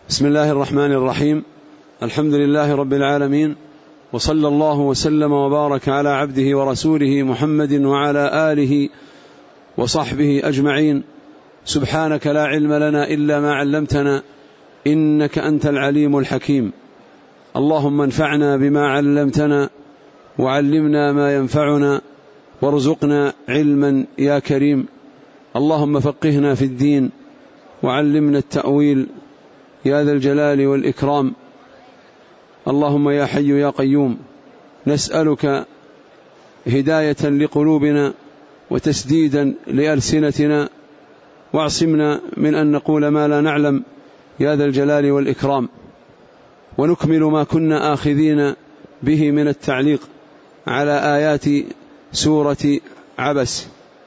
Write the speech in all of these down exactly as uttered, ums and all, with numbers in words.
بسم الله الرحمن الرحيم. الحمد لله رب العالمين، وصلى الله وسلم وبارك على عبده ورسوله محمد وعلى آله وصحبه أجمعين. سبحانك لا علم لنا إلا ما علمتنا، إنك أنت العليم الحكيم. اللهم انفعنا بما علمتنا وعلمنا ما ينفعنا وارزقنا علما يا كريم. اللهم فقهنا في الدين وعلمنا التأويل يا ذا الجلال والإكرام. اللهم يا حي يا قيوم، نسألك هداية لقلوبنا وتسديدا لألسنتنا، واعصمنا من أن نقول ما لا نعلم يا ذا الجلال والإكرام. ونكمل ما كنا آخذين به من التعليق على آيات سورة عبس.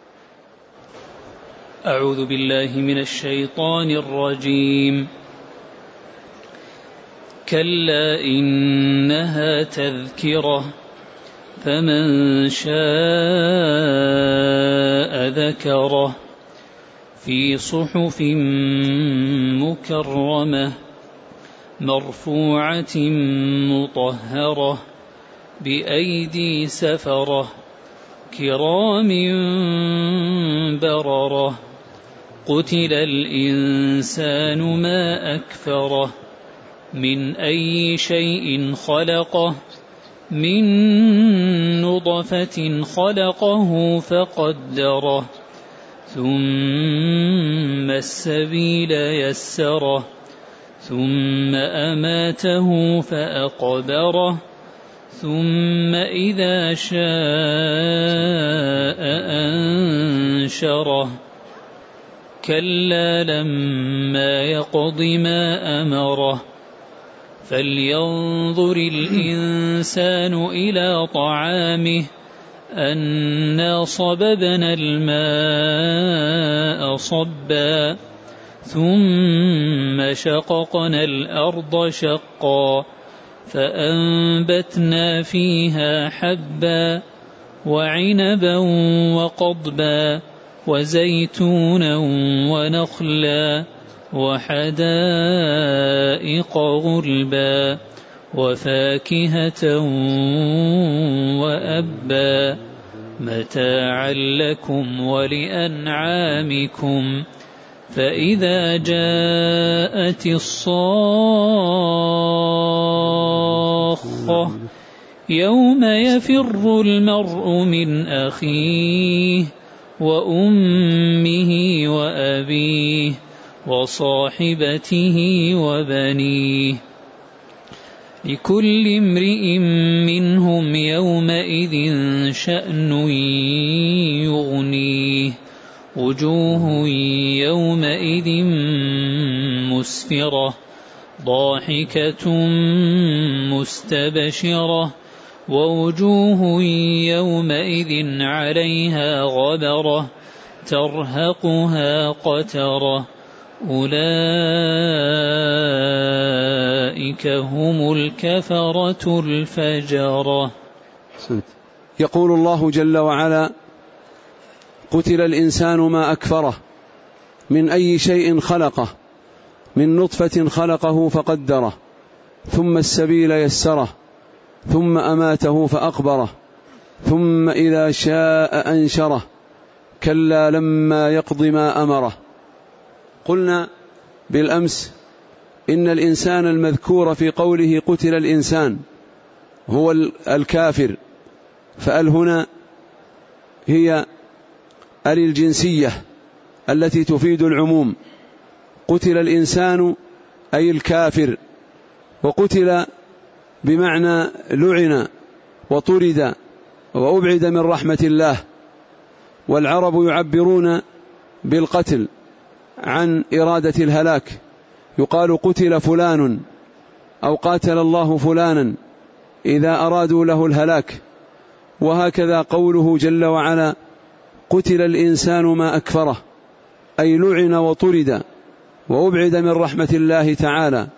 أعوذ بالله من الشيطان الرجيم. كلا إنها تذكرة فمن شاء ذكره في صحف مكرمة مرفوعة مطهرة بأيدي سفرة كرام بررة. قتل الإنسان ما أكفره من أي شيء خلقه من نطفة خلقه فقدره ثم السبيل يسره ثم أماته فأقبره ثم إذا شاء أنشره. كلا لما يقض ما أمره فلينظر الإنسان إلى طعامه أنا صببنا الماء صبا ثم شققنا الأرض شقا فأنبتنا فيها حبا وعنبا وقضبا وزيتونا ونخلا وحدائق غلبا وفاكهة وأبا متاعا لكم ولأنعامكم. فإذا جاءت الصاخة يوم يفر المرء من أخيه وأمه وأبيه وصاحبته وبنيه لكل امرئ منهم يومئذ شأن يغنيه. وجوه يومئذ مسفرة ضاحكة مستبشرة ووجوه يومئذ عليها غبرة ترهقها قترة أولئك هم الكفرة الفجرة. يقول الله جل وعلا: قتل الإنسان ما أكفره من أي شيء خلقه من نطفة خلقه فقدره ثم السبيل يسره ثم أماته فأقبره ثم إذا شاء أنشره كلا لما يقض ما أمره. قلنا بالأمس إن الإنسان المذكور في قوله قتل الإنسان هو الكافر، فأل هنا هي أل الجنسية التي تفيد العموم. قتل الإنسان أي الكافر، وقتل بمعنى لعن وطرد وأبعد من رحمة الله. والعرب يعبرون بالقتل عن إرادة الهلاك، يقال قتل فلان أو قاتل الله فلانا إذا أرادوا له الهلاك. وهكذا قوله جل وعلا: قتل الإنسان ما أكفره، أي لعن وطرد وأبعد من رحمة الله تعالى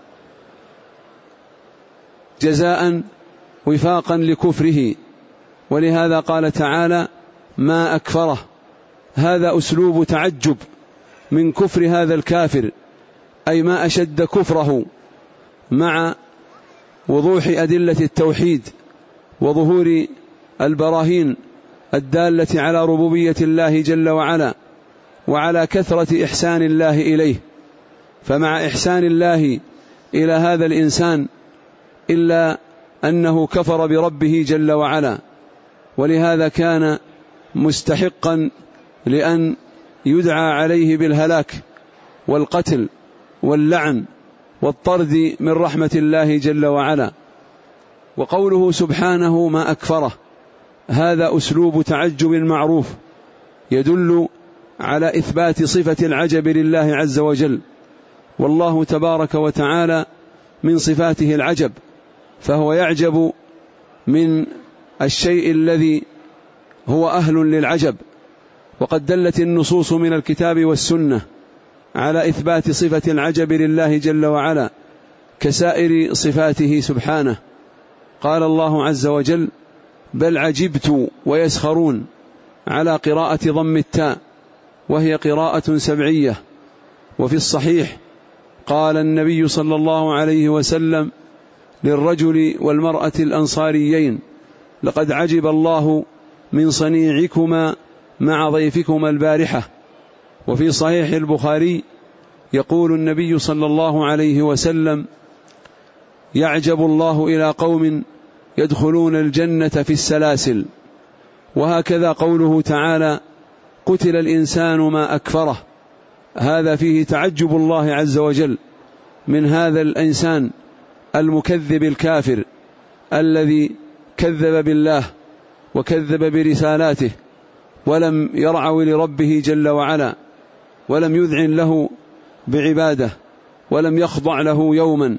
جزاء وفاقا لكفره. ولهذا قال تعالى: ما أكفره. هذا أسلوب تعجب من كفر هذا الكافر أي ما أشد كفره مع وضوح أدلة التوحيد وظهور البراهين الدالة على ربوبية الله جل وعلا وعلى كثرة إحسان الله إليه. فمع إحسان الله إلى هذا الإنسان إلا أنه كفر بربه جل وعلا، ولهذا كان مستحقا لأن يدعى عليه بالهلاك والقتل واللعن والطرد من رحمة الله جل وعلا. وقوله سبحانه ما أكفره، هذا أسلوب تعجب معروف يدل على إثبات صفة العجب لله عز وجل، والله تبارك وتعالى من صفاته العجب، فهو يعجب من الشيء الذي هو أهل للعجب. وقد دلت النصوص من الكتاب والسنة على إثبات صفة العجب لله جل وعلا كسائر صفاته سبحانه. قال الله عز وجل بل عجبت ويسخرون، على قراءة ضم التاء وهي قراءة سبعية. وفي الصحيح قال النبي صلى الله عليه وسلم للرجل والمرأة الأنصاريين لقد عجب الله من صنيعكما مع ضيفكما البارحة. وفي صحيح البخاري يقول النبي صلى الله عليه وسلم يعجب الله إلى قوم يدخلون الجنة في السلاسل. وهكذا قوله تعالى قتل الإنسان ما أكفره، هذا فيه تعجب الله عز وجل من هذا الإنسان المكذب الكافر الذي كذب بالله وكذب برسالاته ولم يرعو لربه جل وعلا ولم يذعن له بعباده ولم يخضع له يوما،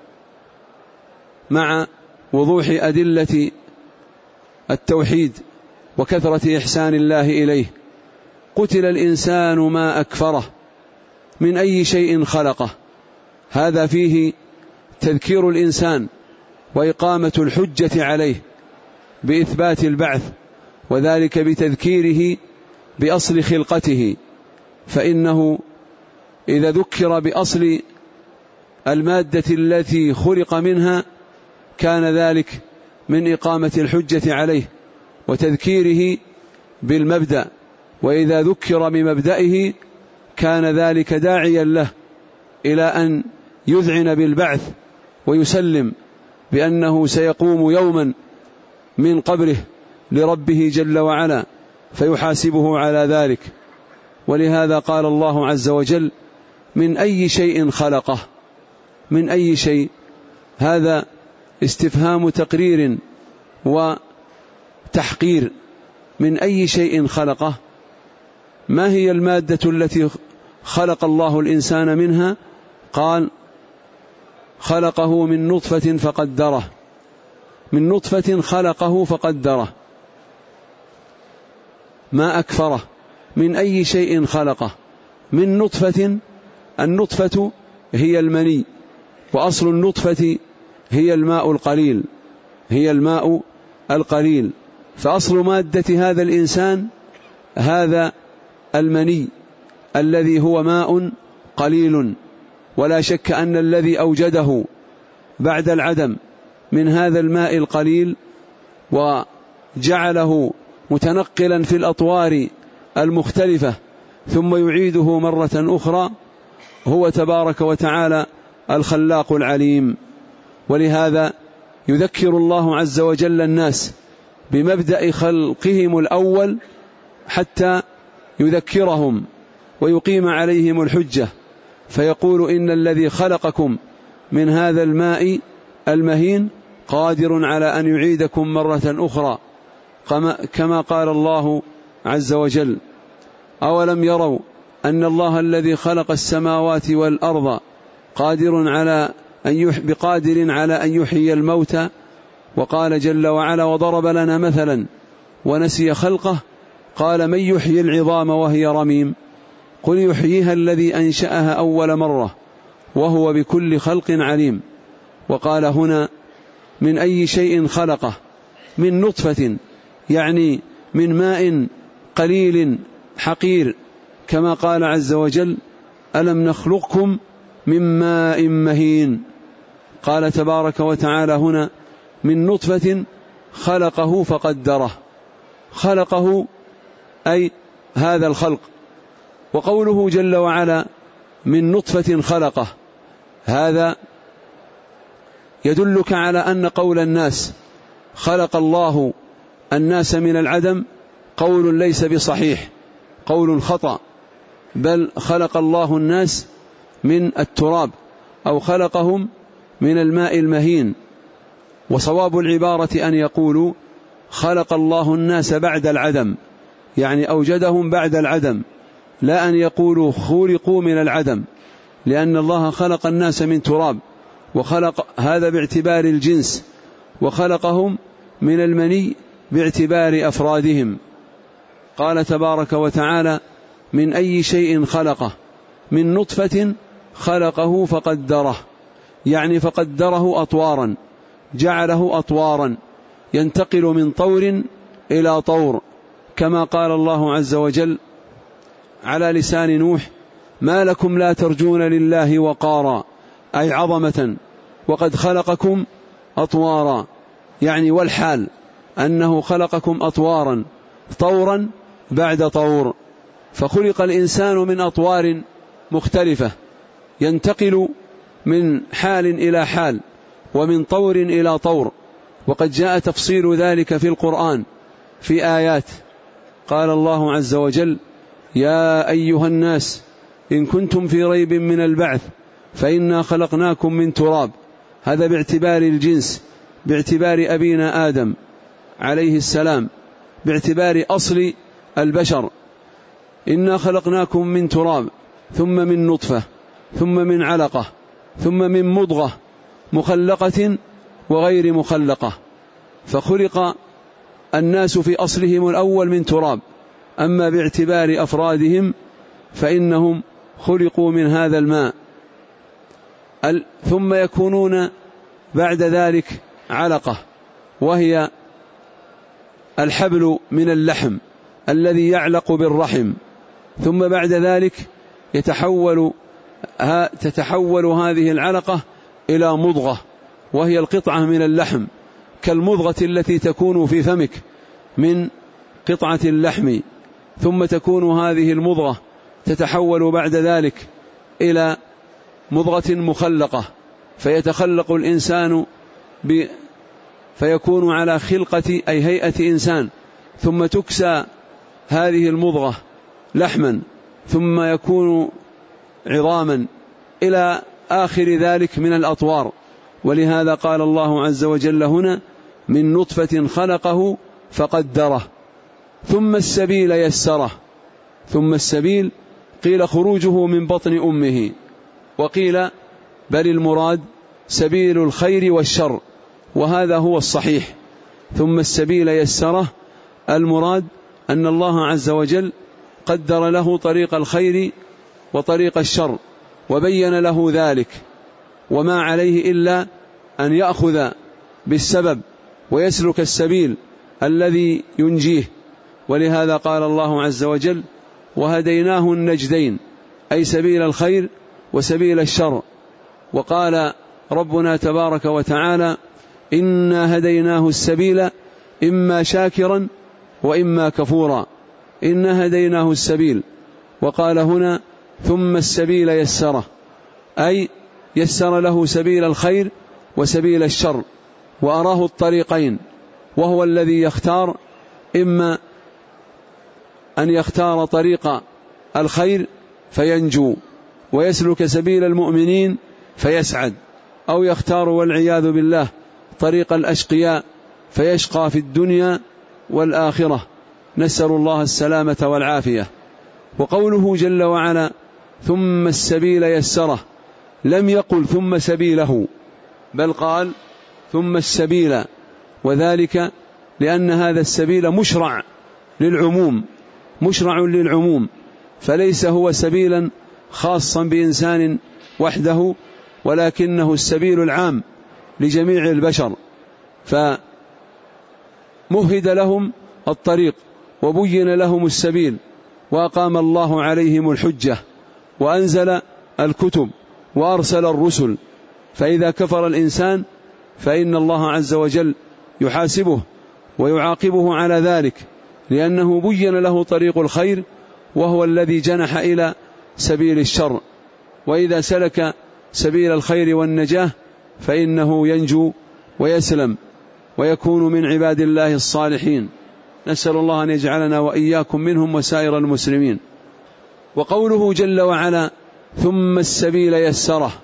مع وضوح أدلة التوحيد وكثرة إحسان الله إليه. قتل الإنسان ما أكفره، من أي شيء خلقه، هذا فيه تذكير الإنسان وإقامة الحجة عليه بإثبات البعث، وذلك بتذكيره بأصل خلقته، فإنه إذا ذكر بأصل المادة التي خلق منها كان ذلك من إقامة الحجة عليه وتذكيره بالمبدأ، وإذا ذكر بمبدئه كان ذلك داعيا له إلى أن يذعن بالبعث ويسلم بأنه سيقوم يوما من قبره لربه جل وعلا فيحاسبه على ذلك. ولهذا قال الله عز وجل من أي شيء خلقه، من أي شيء، هذا استفهام تقرير وتحقير. من أي شيء خلقه، ما هي المادة التي خلق الله الإنسان منها؟ قال خلقه من نطفة فقدره، من نطفة خلقه فقدره. ما أكفره، من أي شيء خلقه، من نطفة. النطفة هي المني، وأصل النطفة هي الماء القليل، هي الماء القليل، فأصل مادة هذا الإنسان هذا المني الذي هو ماء قليل. ولا شك أن الذي أوجده بعد العدم من هذا الماء القليل وجعله متنقلا في الأطوار المختلفة ثم يعيده مرة أخرى هو تبارك وتعالى الخلاق العليم. ولهذا يذكر الله عز وجل الناس بمبدأ خلقهم الأول حتى يذكرهم ويقيم عليهم الحجة، فيقول إن الذي خلقكم من هذا الماء المهين قادر على أن يعيدكم مرة أخرى، كما قال الله عز وجل أولم يروا أن الله الذي خلق السماوات والأرض قادر على أن يح... بقادر على أن يحيي الموتى. وقال جل وعلا وضرب لنا مثلا ونسي خلقه قال من يحيي العظام وهي رميم قل يحييها الذي أنشأها أول مرة وهو بكل خلق عليم. وقال هنا من أي شيء خلقه، من نطفة، يعني من ماء قليل حقير، كما قال عز وجل ألم نخلقكم من ماء مهين. قال تبارك وتعالى هنا من نطفة خلقه فقدره، خلقه أي هذا الخلق. وقوله جل وعلا من نطفة خلقه، هذا يدلك على أن قول الناس خلق الله الناس من العدم قول ليس بصحيح، قول خطأ، بل خلق الله الناس من التراب أو خلقهم من الماء المهين. وصواب العبارة أن يقولوا خلق الله الناس بعد العدم، يعني أوجدهم بعد العدم، لا أن يقولوا خلقوا من العدم، لأن الله خلق الناس من تراب، وخلق هذا باعتبار الجنس، وخلقهم من المني باعتبار أفرادهم. قال تبارك وتعالى من أي شيء خلقه، من نطفة خلقه فقدره، يعني فقدره أطوارا، جعله أطوارا ينتقل من طور إلى طور، كما قال الله عز وجل على لسان نوح ما لكم لا ترجون لله وقارا، أي عظمة، وقد خلقكم أطوارا، يعني والحال أنه خلقكم أطوارا طورا بعد طور. فخلق الإنسان من أطوار مختلفة ينتقل من حال إلى حال ومن طور إلى طور، وقد جاء تفصيل ذلك في القرآن في آيات. قال الله عز وجل يا أيها الناس إن كنتم في ريب من البعث فإنا خلقناكم من تراب، هذا باعتبار الجنس، باعتبار أبينا آدم عليه السلام، باعتبار أصل البشر. إنا خلقناكم من تراب ثم من نطفة ثم من علقة ثم من مضغة مخلقة وغير مخلقة. فخلق الناس في أصلهم الأول من تراب، أما باعتبار أفرادهم فإنهم خلقوا من هذا الماء، ثم يكونون بعد ذلك علقة، وهي الحبل من اللحم الذي يعلق بالرحم، ثم بعد ذلك يتحول تتحول هذه العلقة إلى مضغة، وهي القطعة من اللحم كالمضغة التي تكون في فمك من قطعة اللحم، ثم تكون هذه المضغة تتحول بعد ذلك إلى مضغة مخلقة، فيتخلق الإنسان ب فيكون على خلقة أي هيئة إنسان، ثم تكسى هذه المضغة لحما، ثم يكون عظاما إلى آخر ذلك من الأطوار. ولهذا قال الله عز وجل هنا من نطفة خلقه فقدره ثم السبيل يسره. ثم السبيل قيل خروجه من بطن أمه، وقيل بل المراد سبيل الخير والشر، وهذا هو الصحيح. ثم السبيل يسره، المراد أن الله عز وجل قدر له طريق الخير وطريق الشر وبين له ذلك، وما عليه إلا أن يأخذ بالسبب ويسلك السبيل الذي ينجيه. ولهذا قال الله عز وجل وهديناه النجدين، أي سبيل الخير وسبيل الشر. وقال ربنا تبارك وتعالى إنا هديناه السبيل إما شاكرا وإما كفورا، إنا هديناه السبيل. وقال هنا ثم السبيل يسره، أي يسر له سبيل الخير وسبيل الشر، وأراه الطريقين، وهو الذي يختار، إما أن يختار طريق الخير فينجو ويسلك سبيل المؤمنين فيسعد، أو يختار والعياذ بالله طريق الأشقياء فيشقى في الدنيا والآخرة، نسأل الله السلامة والعافية. وقوله جل وعلا ثم السبيل يسره، لم يقل ثم سبيله، بل قال ثم السبيل، وذلك لأن هذا السبيل مشرع للعموم، مشرع للعموم، فليس هو سبيلا خاصا بإنسان وحده، ولكنه السبيل العام لجميع البشر، فمهد لهم الطريق وبين لهم السبيل، وأقام الله عليهم الحجة، وأنزل الكتب وأرسل الرسل، فإذا كفر الإنسان فإن الله عز وجل يحاسبه ويعاقبه على ذلك، لأنه بين له طريق الخير وهو الذي جنح إلى سبيل الشر، وإذا سلك سبيل الخير والنجاة فإنه ينجو ويسلم ويكون من عباد الله الصالحين. نسأل الله أن يجعلنا وإياكم منهم وسائر المسلمين. وقوله جل وعلا ثم السبيل يسره،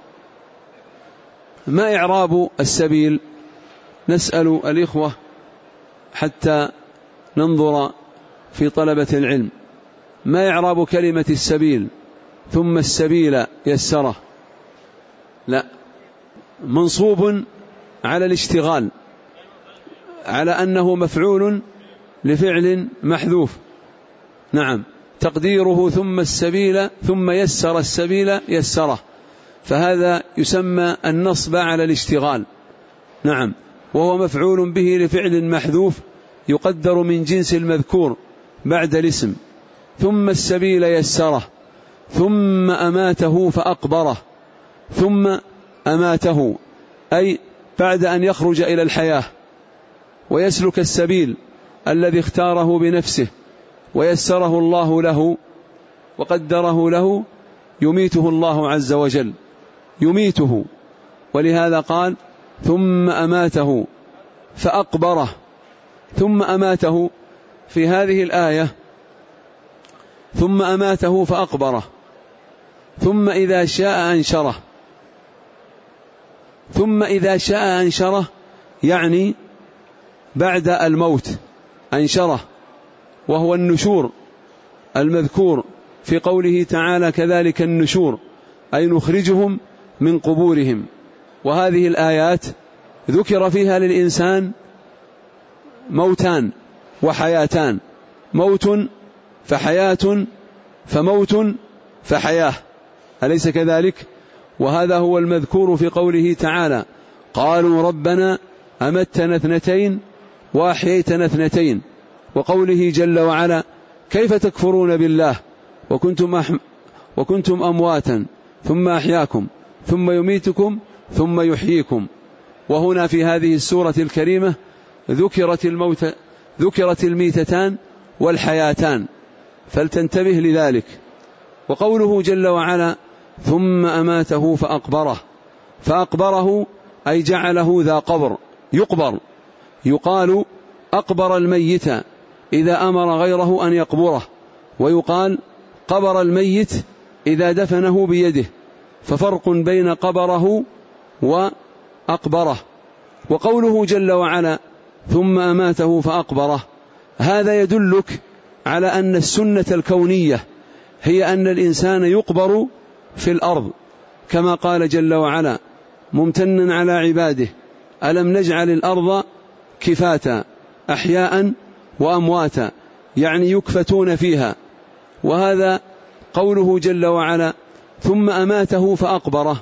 ما إعراب السبيل؟ نسأل الإخوة حتى ننظر في طلبة العلم، ما إعراب كلمة السبيل ثم السبيل يسره؟ لا، منصوب على الاشتغال، على أنه مفعول لفعل محذوف. نعم، تقديره ثم السبيل ثم يسر السبيل يسره، فهذا يسمى النصب على الاشتغال. نعم، وهو مفعول به لفعل محذوف يقدر من جنس المذكور بعد الاسم. ثم السبيل يسره، ثم أماته فأقبره. ثم أماته أي بعد أن يخرج إلى الحياة ويسلك السبيل الذي اختاره بنفسه ويسره الله له وقدره له، يميته الله عز وجل، يميته. ولهذا قال ثم أماته فأقبره. ثم أماته في هذه الآية ثم أماته فأقبره، ثم إذا شاء أنشره. ثم إذا شاء أنشره يعني بعد الموت أنشره، وهو النشور المذكور في قوله تعالى كذلك النشور، أي نخرجهم من قبورهم. وهذه الآيات ذكر فيها للإنسان موتان وحياتان، موت فحياة، فموت فحياة، أليس كذلك؟ وهذا هو المذكور في قوله تعالى قالوا ربنا أمتنا اثنتين وأحييتنا اثنتين. وقوله جل وعلا كيف تكفرون بالله وكنتم, أحم وكنتم أمواتا ثم أحياكم ثم يميتكم ثم يحييكم. وهنا في هذه السورة الكريمة ذكرت الموت ذكرت الميتتان والحياتان، فلتنتبه لذلك. وقوله جل وعلا ثم أماته فأقبره، فأقبره أي جعله ذا قبر يقبر. يقال أقبر الميت إذا أمر غيره أن يقبره، ويقال قبر الميت إذا دفنه بيده، ففرق بين قبره وأقبره. وقوله جل وعلا ثم أماته فأقبره، هذا يدلك على أن السنة الكونية هي أن الإنسان يقبر في الأرض، كما قال جل وعلا ممتنا على عباده ألم نجعل الأرض كفاتا أحياء وأمواتا، يعني يكفتون فيها. وهذا قوله جل وعلا ثم أماته فأقبره.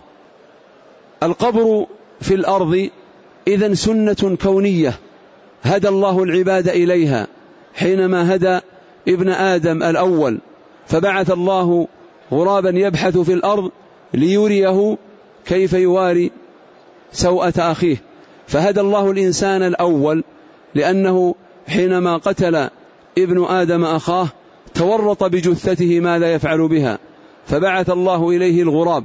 القبر في الأرض إذن سنة كونية هدى الله العباد إليها حينما هدى ابن آدم الأول، فبعث الله غرابا يبحث في الأرض ليريه كيف يواري سوءة أخيه، فهدى الله الإنسان الأول، لأنه حينما قتل ابن آدم أخاه تورط بجثته ماذا يفعل بها، فبعث الله إليه الغراب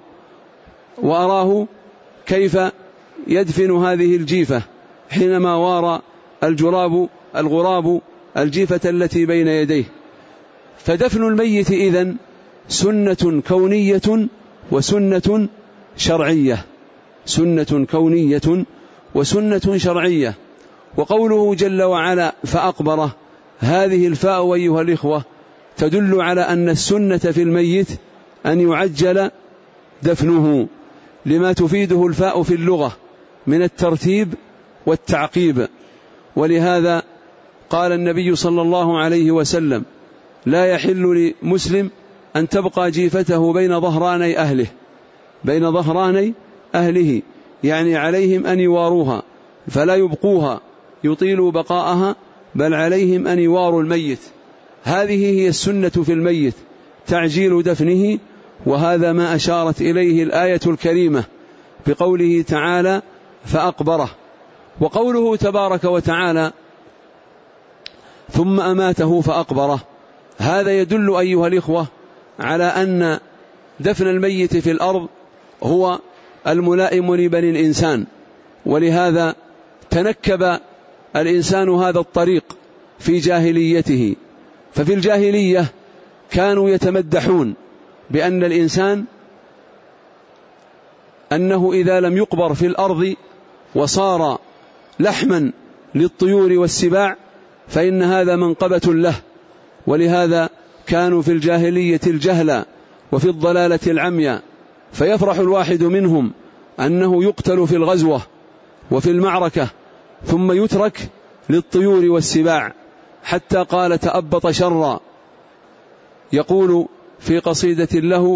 وأراه كيف يدفن هذه الجيفة حينما وارى الجراب الغراب الجيفة التي بين يديه. فدفن الميت إذن سنة كونية وسنة شرعية، سنة كونية وسنة شرعية. وقوله جل وعلا فأقبره، هذه الفاء أيها الإخوة تدل على أن السنة في الميت أن يعجل دفنه، لما تفيده الفاء في اللغة من الترتيب والتعقيب. ولهذا قال النبي صلى الله عليه وسلم لا يحل لمسلم أن تبقى جيفته بين ظهراني أهله، بين ظهراني أهله، يعني عليهم أن يواروها فلا يبقوها يطيلوا بقاءها، بل عليهم أن يواروا الميت. هذه هي السنة في الميت، تعجيل دفنه وهذا ما أشارت إليه الآية الكريمة بقوله تعالى فأقبره. وقوله تبارك وتعالى ثم أماته فأقبره، هذا يدل أيها الإخوة على أن دفن الميت في الأرض هو الملائم لبني الإنسان، ولهذا تنكب الإنسان هذا الطريق في جاهليته. ففي الجاهلية كانوا يتمدحون بأن الإنسان أنه إذا لم يقبر في الأرض وصار لحما للطيور والسباع فإن هذا منقبة له. ولهذا كانوا في الجاهلية الجهلة وفي الضلالة العمياء، فيفرح الواحد منهم أنه يقتل في الغزوة وفي المعركة ثم يترك للطيور والسباع، حتى قال تأبط شرا، يقول في قصيدة له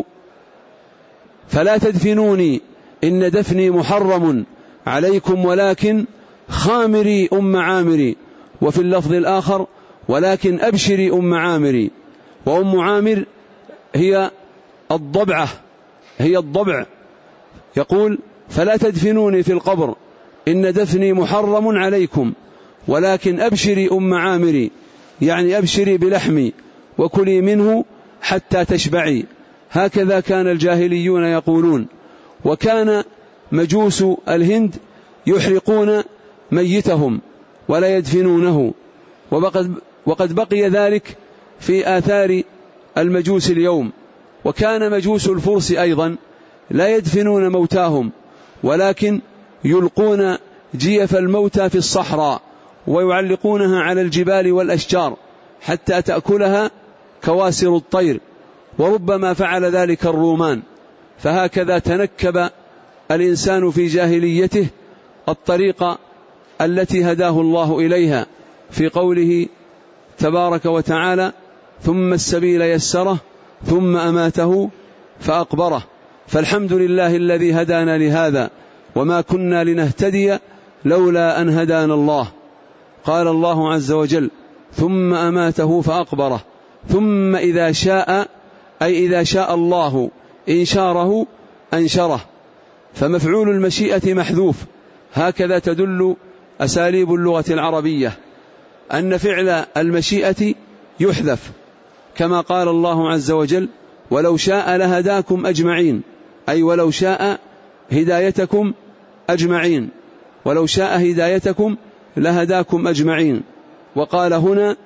فلا تدفنوني إن دفني محرم عليكم ولكن خامري أم عامري، وفي اللفظ الآخر ولكن أبشري أم عامري. وأم عامر هي الضبعة، هي الضبع. يقول فلا تدفنوني في القبر إن دفني محرم عليكم ولكن أبشري أم عامري، يعني أبشري بلحمي وكلي منه حتى تشبعي. هكذا كان الجاهليون يقولون. وكان مجوس الهند يحرقون ميتهم ولا يدفنونه، وقد, وقد بقي ذلك في آثار المجوس اليوم. وكان مجوس الفرس أيضا لا يدفنون موتاهم ولكن يلقون جيف الموتى في الصحراء ويعلقونها على الجبال والأشجار حتى تأكلها كواسر الطير، وربما فعل ذلك الرومان. فهكذا تنكب الإنسان في جاهليته الطريقة التي هداه الله إليها في قوله تبارك وتعالى ثم السبيل يسره ثم أماته فأقبره. فالحمد لله الذي هدانا لهذا وما كنا لنهتدي لولا أن هدانا الله. قال الله عز وجل ثم أماته فأقبره، ثم إذا شاء أي إذا شاء الله إنشاره أنشره، فمفعول المشيئة محذوف. هكذا تدل أساليب اللغة العربية أن فعل المشيئة يحذف، كما قال الله عز وجل ولو شاء لهداكم أجمعين، أي ولو شاء هدايتكم أجمعين، ولو شاء هدايتكم لهداكم أجمعين. وقال هنا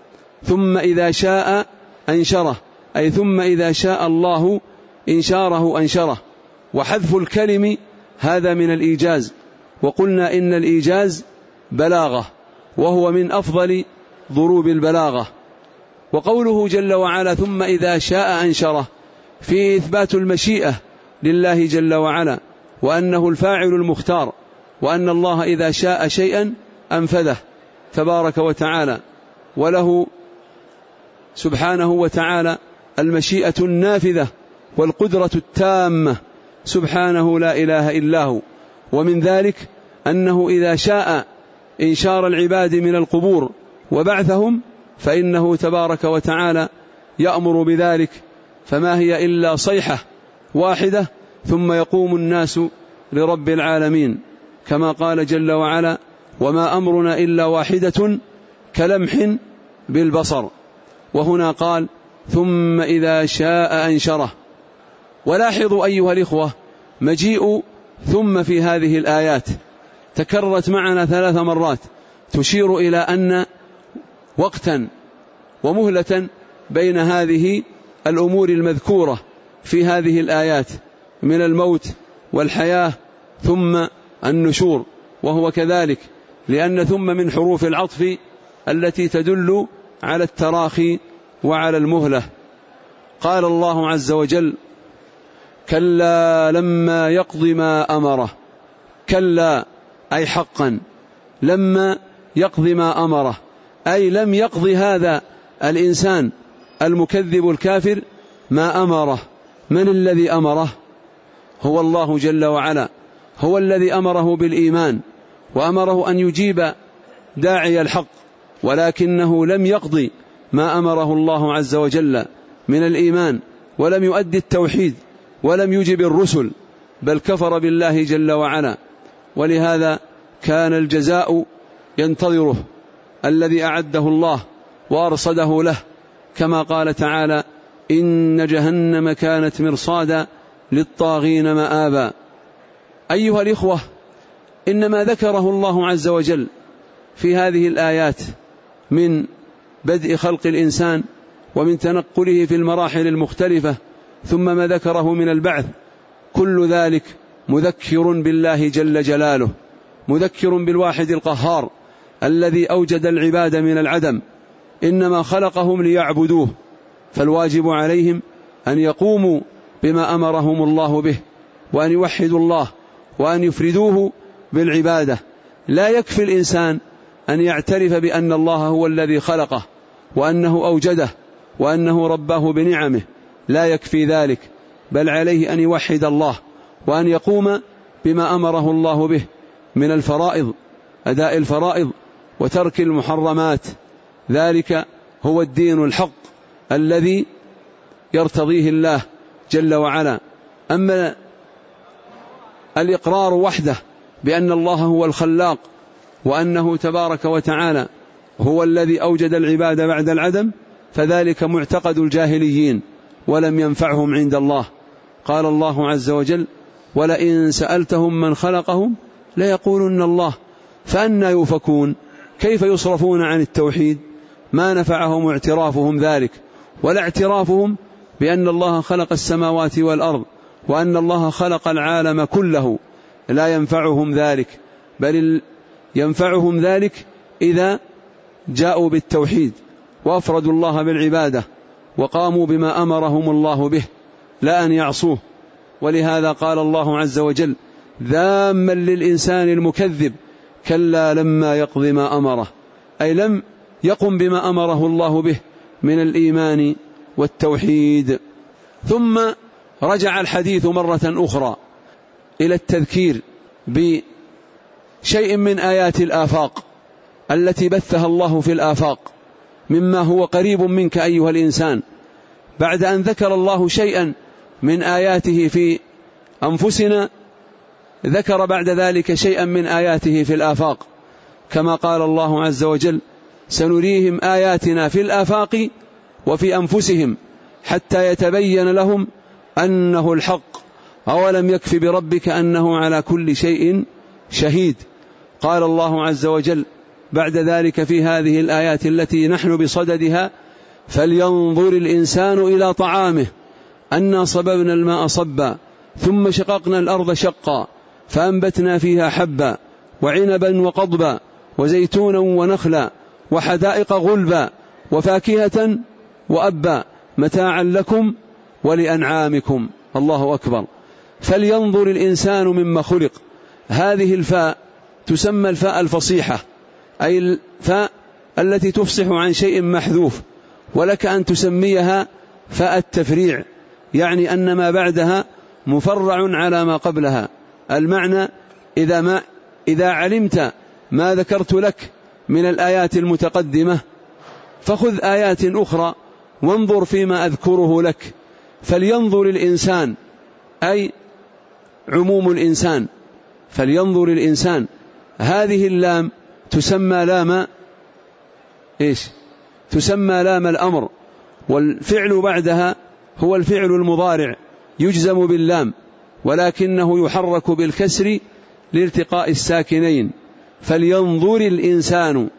ثم إذا شاء أنشره، أي ثم إذا شاء الله إنشاره أنشره. وحذف الكلم هذا من الإيجاز، وقلنا إن الإيجاز بلاغة وهو من أفضل ضروب البلاغة. وقوله جل وعلا ثم إذا شاء أنشره في إثبات المشيئة لله جل وعلا، وأنه الفاعل المختار، وأن الله إذا شاء شيئا أنفذه تبارك وتعالى، وله سبحانه وتعالى المشيئة النافذة والقدرة التامة سبحانه لا إله إلا هو. ومن ذلك أنه إذا شاء إنشار العباد من القبور وبعثهم فإنه تبارك وتعالى يأمر بذلك، فما هي إلا صيحة واحدة ثم يقوم الناس لرب العالمين، كما قال جل وعلا وما أمرنا إلا واحدة كلمح بالبصر. وهنا قال ثم إذا شاء أنشره. ولاحظوا أيها الإخوة مجيء ثم في هذه الآيات تكررت معنا ثلاث مرات تشير إلى أن وقتا ومهلة بين هذه الأمور المذكورة في هذه الآيات من الموت والحياة ثم النشور، وهو كذلك لأن ثم من حروف العطف التي تدل على التراخي وعلى المهلة. قال الله عز وجل كلا لما يقض ما أمره، كلا أي حقا، لما يقض ما أمره أي لم يقض هذا الإنسان المكذب الكافر ما أمره. من الذي أمره؟ هو الله جل وعلا، هو الذي أمره بالإيمان وأمره أن يجيب داعي الحق، ولكنه لم يقضي ما أمره الله عز وجل من الإيمان ولم يؤدي التوحيد ولم يجب الرسل، بل كفر بالله جل وعلا. ولهذا كان الجزاء ينتظره الذي أعده الله وأرصده له، كما قال تعالى: إن جهنم كانت مرصادا للطاغين مآبا. أيها الإخوة، إنما ذكره الله عز وجل في هذه الآيات من بدء خلق الإنسان ومن تنقله في المراحل المختلفة، ثم ما ذكره من البعث، كل ذلك مذكر بالله جل جلاله، مذكر بالواحد القهار الذي أوجد العباد من العدم، إنما خلقهم ليعبدوه، فالواجب عليهم أن يقوموا بما أمرهم الله به، وأن يوحدوا الله وأن يفردوه بالعبادة. لا يكفي الإنسان أن يعترف بأن الله هو الذي خلقه وأنه أوجده وأنه رباه بنعمه، لا يكفي ذلك، بل عليه أن يوحد الله وأن يقوم بما أمره الله به من الفرائض، أداء الفرائض وترك المحرمات. ذلك هو الدين الحق الذي يرتضيه الله جل وعلا. أما الإقرار وحده بأن الله هو الخلاق وأنه تبارك وتعالى هو الذي أوجد العباد بعد العدم، فذلك معتقد الجاهليين ولم ينفعهم عند الله. قال الله عز وجل: ولئن سألتهم من خلقهم ليقولن الله فأنى يؤفكون. كيف يصرفون عن التوحيد؟ ما نفعهم اعترافهم ذلك، ولا اعترافهم بأن الله خلق السماوات والأرض وأن الله خلق العالم كله، لا ينفعهم ذلك، بل ينفعهم ذلك إذا جاءوا بالتوحيد وأفردوا الله بالعبادة وقاموا بما أمرهم الله به، لا أن يعصوه. ولهذا قال الله عز وجل: ذاما للإنسان المكذب كلا لما يقض ما أمره، أي لم يقم بما أمره الله به من الإيمان والتوحيد. ثم رجع الحديث مرة أخرى إلى التذكير بشيء من آيات الآفاق التي بثها الله في الآفاق مما هو قريب منك أيها الإنسان. بعد أن ذكر الله شيئا من آياته في أنفسنا، ذكر بعد ذلك شيئا من آياته في الآفاق، كما قال الله عز وجل: سنريهم آياتنا في الآفاق وفي أنفسهم حتى يتبين لهم أنه الحق أولم يكف بربك أنه على كل شيء شهيد. قال الله عز وجل بعد ذلك في هذه الآيات التي نحن بصددها: فلينظر الإنسان إلى طعامه أنا صببنا الماء صبا ثم شققنا الأرض شقا فأنبتنا فيها حبا وعنبا وقضبا وزيتونا ونخلا وحدائق غلبا وفاكهة وأبا متاعا لكم ولأنعامكم. الله أكبر. فلينظر الإنسان مما خلق. هذه الفاء تسمى الفاء الفصيحة، أي الفاء التي تفصح عن شيء محذوف، ولك أن تسميها فاء التفريع، يعني أن ما بعدها مفرع على ما قبلها. المعنى: إذا, ما إذا علمت ما ذكرت لك من الآيات المتقدمة فخذ آيات أخرى وانظر فيما أذكره لك. فلينظر الإنسان أي عموم الإنسان، فلينظر الإنسان. هذه اللام تسمى لام إيش؟ تسمى لام الأمر، والفعل بعدها هو الفعل المضارع يجزم باللام، ولكنه يحرك بالكسر لالتقاء الساكنين. فلينظر الإنسان،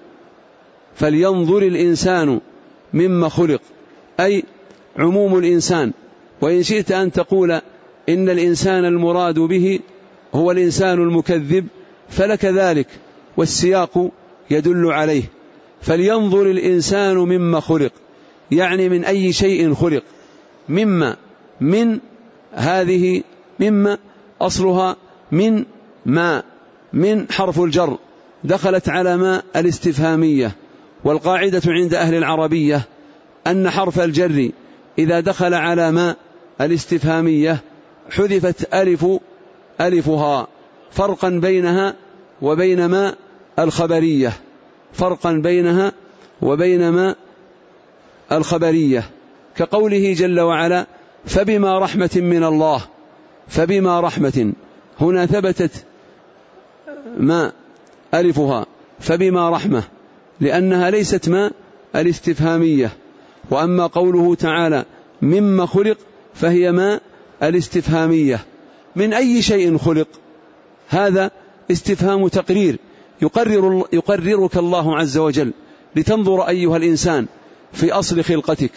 فلينظر الإنسان مما خلق، أي عموم الإنسان. وإن شئت أن تقول إن الإنسان المراد به هو الإنسان المكذب فلك ذلك، والسياق يدل عليه. فلينظر الإنسان مما خلق، يعني من أي شيء خلق. مما، من هذه مما أصلها من ما، من حرف الجر دخلت على ما الاستفهامية. والقاعدة عند أهل العربية أن حرف الجر إذا دخل على ما الاستفهامية حذفت ألف ألفها، فرقا بينها وبين ما الخبرية، فرقا بينها وبين ما الخبرية، كقوله جل وعلا: فبما رحمة من الله، فبما رحمة هنا ثبتت ما ألفها فبما رحمة لأنها ليست ما الاستفهامية. وأما قوله تعالى مما خلق فهي ما الاستفهامية، من أي شيء خلق؟ هذا استفهام تقرير يقرر يقررك الله عز وجل لتنظر أيها الإنسان في أصل خلقتك.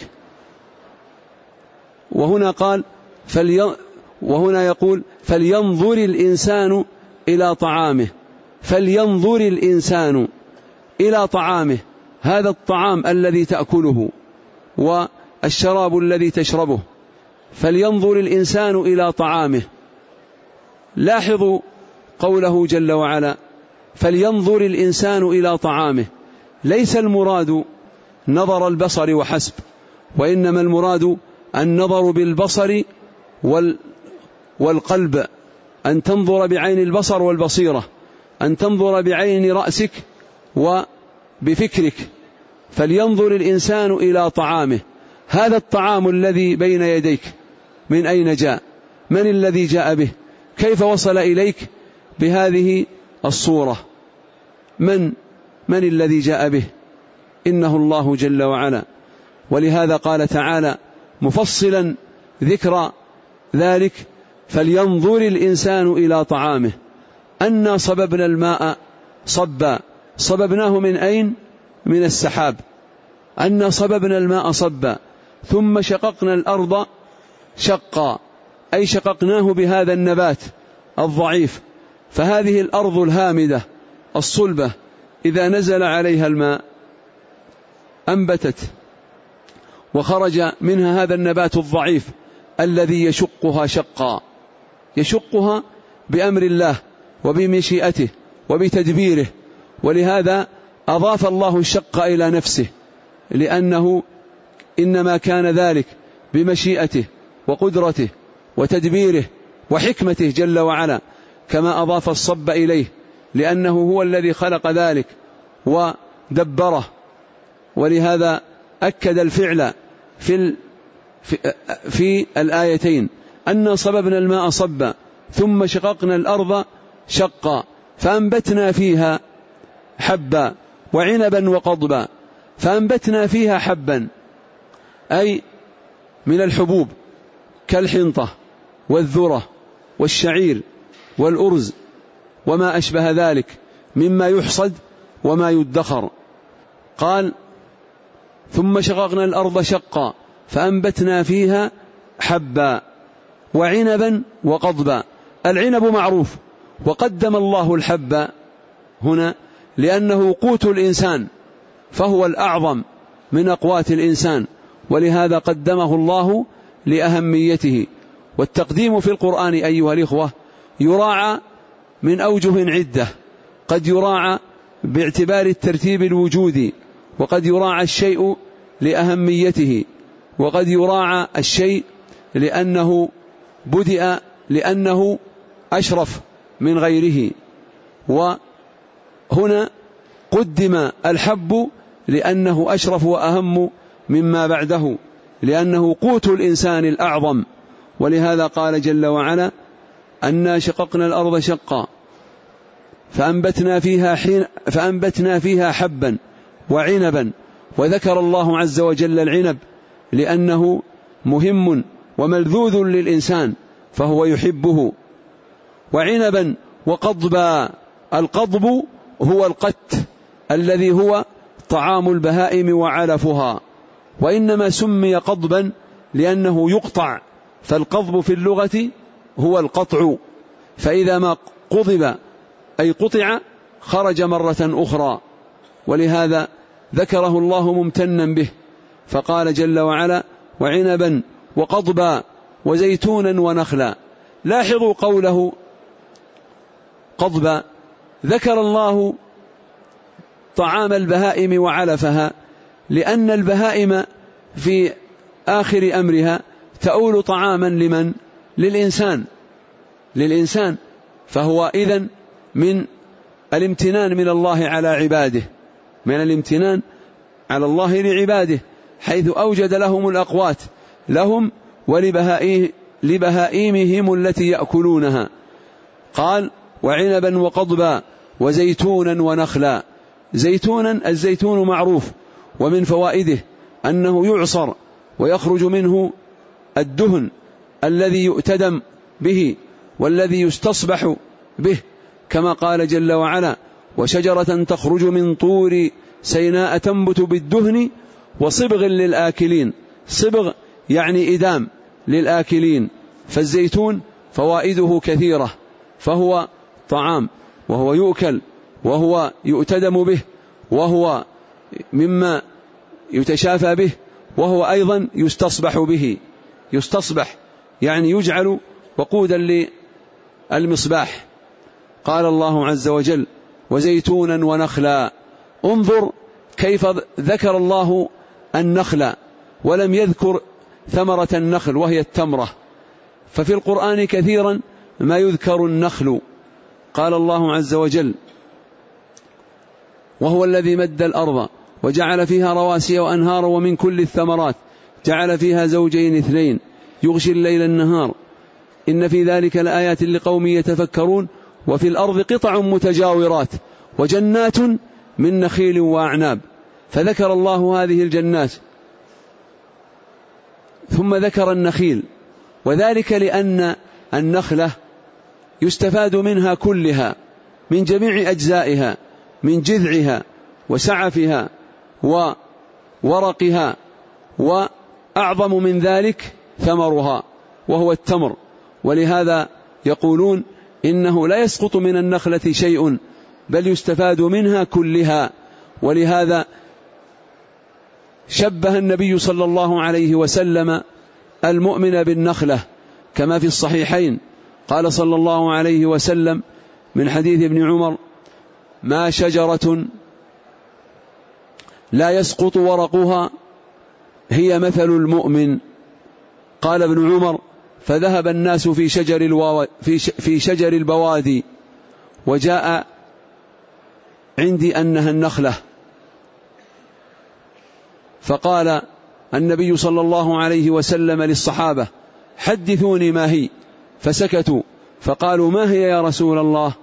وهنا قال فلي وهنا يقول فلينظر الإنسان إلى طعامه، فلينظر الإنسان إلى طعامه، هذا الطعام الذي تأكله والشراب الذي تشربه، فلينظر الإنسان إلى طعامه. لاحظوا قوله جل وعلا فلينظر الإنسان إلى طعامه، ليس المراد نظر البصر وحسب، وإنما المراد النظر بالبصر والقلب، أن تنظر بعين البصر والبصيرة، أن تنظر بعين رأسك وبفكرك. فلينظر الإنسان إلى طعامه، هذا الطعام الذي بين يديك من أين جاء؟ من الذي جاء به؟ كيف وصل إليك بهذه الصورة؟ من من الذي جاء به؟ إنه الله جل وعلا. ولهذا قال تعالى مفصلا ذكر ذلك فلينظر الإنسان إلى طعامه. أنا صببنا الماء صبا، صببناه من أين؟ من السحاب. أنا صببنا الماء صبا ثم شققنا الأرض شقا، أي شققناه بهذا النبات الضعيف. فهذه الأرض الهامدة الصلبة إذا نزل عليها الماء أنبتت وخرج منها هذا النبات الضعيف الذي يشقها شقا، يشقها بأمر الله وبمشيئته وبتدبيره. ولهذا أضاف الله الشق إلى نفسه، لأنه إنما كان ذلك بمشيئته وقدرته وتدبيره وحكمته جل وعلا، كما أضاف الصب إليه لأنه هو الذي خلق ذلك ودبره. ولهذا أكد الفعل في, في, في الآيتين أن صببنا الماء صبا ثم شققنا الأرض شقا فأنبتنا فيها حبا وعنبا وقضبا. فأنبتنا فيها حبا أي من الحبوب كالحنطة والذرة والشعير والأرز وما أشبه ذلك مما يحصد وما يدخر. قال ثم شققنا الأرض شقا فأنبتنا فيها حبا وعنبا وقضبا. العنب معروف، وقدم الله الحب هنا لأنه قوت الإنسان، فهو الأعظم من أقوات الإنسان، ولهذا قدمه الله لأهميته. والتقديم في القرآن أيها الإخوة يراعى من أوجه عدة، قد يراعى باعتبار الترتيب الوجودي، وقد يراعى الشيء لأهميته، وقد يراعى الشيء لأنه بدأ لأنه أشرف من غيره. وهنا قدم الحب لأنه أشرف وأهم مما بعده، لأنه قوت الإنسان الأعظم. ولهذا قال جل وعلا أنا شققنا الأرض شقا فأنبتنا فيها, حين فأنبتنا فيها حبا وعنبا. وذكر الله عز وجل العنب لأنه مهم وملذوذ للإنسان فهو يحبه. وعنبا وقضبا، القضب هو القت الذي هو طعام البهائم وعلفها، وإنما سمي قضبا لأنه يقطع، فالقضب في اللغة هو القطع، فإذا ما قضب أي قطع خرج مرة أخرى. ولهذا ذكره الله ممتنا به فقال جل وعلا وعنبا وقضبا وزيتونا ونخلا. لاحظوا قوله قضبا، ذكر الله طعام البهائم وعلفها، لأن البهائم في آخر أمرها تؤول طعاما لمن؟ للإنسان للإنسان فهو إذن من الامتنان من الله على عباده، من الامتنان على الله لعباده، حيث أوجد لهم الأقوات لهم ولبهائمهم التي يأكلونها. قال وعنبا وقضبا وزيتونا ونخلا. زيتونا، الزيتون معروف، ومن فوائده أنه يعصر ويخرج منه الدهن الذي يؤتدم به والذي يستصبح به، كما قال جل وعلا وشجرة تخرج من طور سيناء تنبت بالدهن وصبغ للآكلين. صبغ يعني إدام للآكلين. فالزيتون فوائده كثيرة، فهو طعام وهو يؤكل وهو يؤتدم به وهو مما يتشافى به وهو أيضا يستصبح به. يستصبح يعني يجعل وقودا للمصباح. قال الله عز وجل وزيتونا ونخلا. انظر كيف ذكر الله النخل ولم يذكر ثمرة النخل وهي التمرة. ففي القرآن كثيرا ما يذكر النخل. قال الله عز وجل وهو الذي مد الأرض وجعل فيها رواسي وأنهارا ومن كل الثمرات جعل فيها زوجين اثنين يغشي الليل النهار إن في ذلك لآيات لقوم يتفكرون وفي الأرض قطع متجاورات وجنات من نخيل وأعناب. فذكر الله هذه الجنات ثم ذكر النخيل، وذلك لأن النخلة يستفاد منها كلها من جميع أجزائها، من جذعها وسعفها وورقها، وأعظم من ذلك ثمرها وهو التمر. ولهذا يقولون إنه لا يسقط من النخلة شيء بل يستفاد منها كلها. ولهذا شبه النبي صلى الله عليه وسلم المؤمن بالنخلة كما في الصحيحين. قال صلى الله عليه وسلم من حديث ابن عمر ما شجرة لا يسقط ورقها هي مثل المؤمن. قال ابن عمر فذهب الناس في شجر, الواو في, في شجر البوادي وجاء عندي أنها النخلة، فقال النبي صلى الله عليه وسلم للصحابة حدثوني ما هي، فسكتوا فقالوا ما هي يا رسول الله؟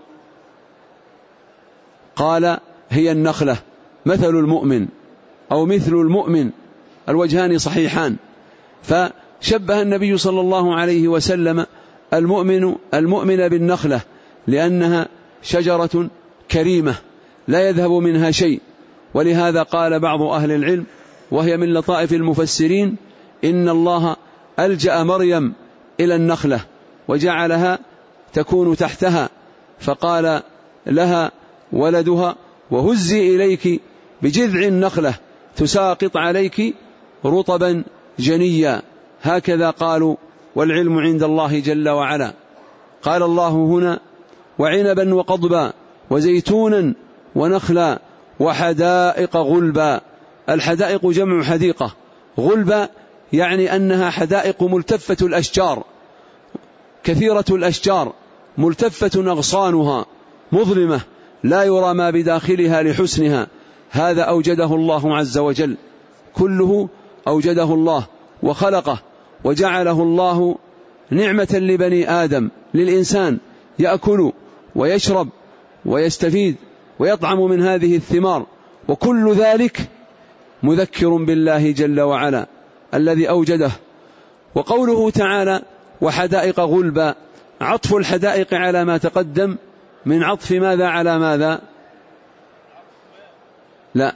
قال هي النخلة مثل المؤمن أو مثل المؤمن، الوجهان صحيحان. فشبه النبي صلى الله عليه وسلم المؤمن المؤمن بالنخلة لأنها شجرة كريمة لا يذهب منها شيء. ولهذا قال بعض أهل العلم وهي من لطائف المفسرين إن الله ألجأ مريم إلى النخلة وجعلها تكون تحتها، فقال لها ولدها وهزي إليك بجذع النخلة تساقط عليك رطبا جنيا. هكذا قالوا والعلم عند الله جل وعلا. قال الله هنا وعنبا وقضبا وزيتونا ونخلا وحدائق غلبا. الحدائق جمع حديقة، غلبا يعني أنها حدائق ملتفة الأشجار كثيرة الأشجار ملتفة أغصانها مظلمة لا يرى ما بداخلها لحسنها. هذا أوجده الله عز وجل، كله أوجده الله وخلقه وجعله الله نعمة لبني آدم للإنسان يأكل ويشرب ويستفيد ويطعم من هذه الثمار، وكل ذلك مذكر بالله جل وعلا الذي أوجده. وقوله تعالى وحدائق غلبا، عطف الحدائق على ما تقدم من عطف ماذا على ماذا؟ لا،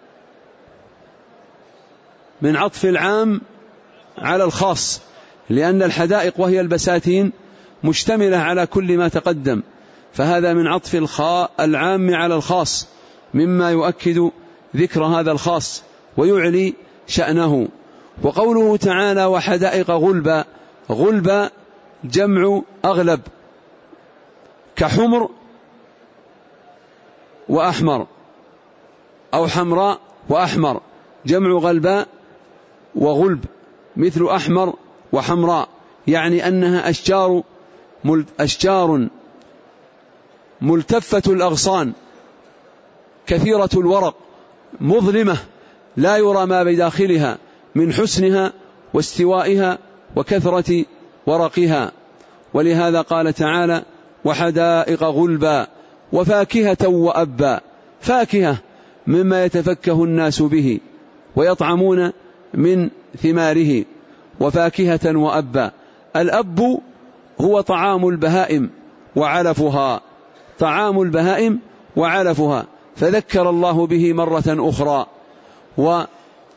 من عطف العام على الخاص، لأن الحدائق وهي البساتين مشتملة على كل ما تقدم، فهذا من عطف العام على الخاص مما يؤكد ذكر هذا الخاص ويعلي شأنه. وقوله تعالى وحدائق غلبا، غلبا جمع أغلب كحمر وأحمر أو حمراء وأحمر، جمع غلباء وغلب مثل أحمر وحمراء، يعني أنها أشجار أشجار ملتفة الأغصان كثيرة الورق مظلمة لا يرى ما بداخلها من حسنها واستوائها وكثرة ورقها. ولهذا قال تعالى: وحدائق غلبا وفاكهة وأبا. فاكهة مما يتفكه الناس به ويطعمون من ثماره، وفاكهة وأبا. الأب هو طعام البهائم وعلفها، طعام البهائم وعلفها، فذكر الله به مرة أخرى. وهذا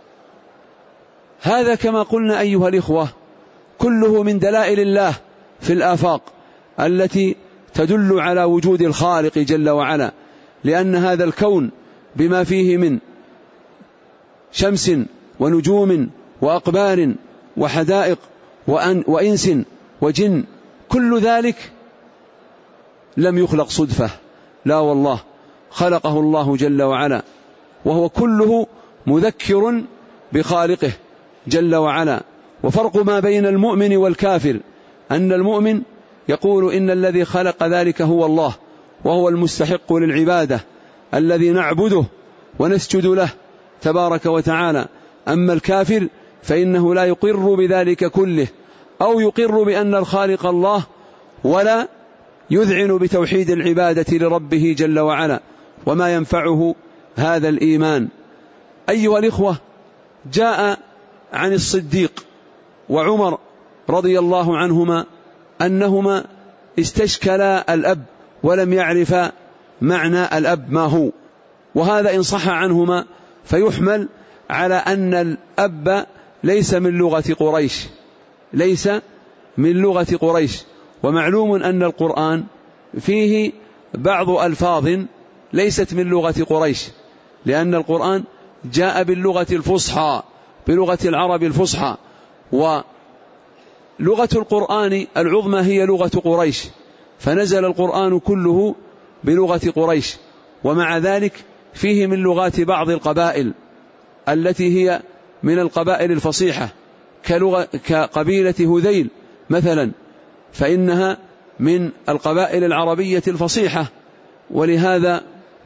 كما قلنا أيها الإخوة كله من دلائل الله في الآفاق التي تدل على وجود الخالق جل وعلا، لأن هذا الكون بما فيه من شمس ونجوم وأقمار وحدائق وإنس وجن، كل ذلك لم يخلق صدفة، لا والله، خلقه الله جل وعلا، وهو كله مذكر بخالقه جل وعلا. وفرق ما بين المؤمن والكافر أن المؤمن يقول إن الذي خلق ذلك هو الله، وهو المستحق للعبادة الذي نعبده ونسجد له تبارك وتعالى. أما الكافر فإنه لا يقر بذلك كله، أو يقر بأن الخالق الله ولا يذعن بتوحيد العبادة لربه جل وعلا، وما ينفعه هذا الإيمان. أيها الإخوة، جاء عن الصديق وعمر رضي الله عنهما أنهما استشكلا الأب ولم يعرفا معنى الأب ما هو، وهذا إن صح عنهما فيحمل على أن الأب ليس من لغة قريش، ليس من لغة قريش. ومعلوم أن القرآن فيه بعض ألفاظ ليست من لغة قريش، لأن القرآن جاء باللغة الفصحى، بلغة العرب الفصحى، ولغة القرآن العظمى هي لغة قريش، فنزل القرآن كله بلغة قريش. ومع ذلك فيه من لغات بعض القبائل التي هي من القبائل الفصيحة، كلغة كقبيلة هذيل مثلا، فإنها من القبائل العربية الفصيحة، ولهذا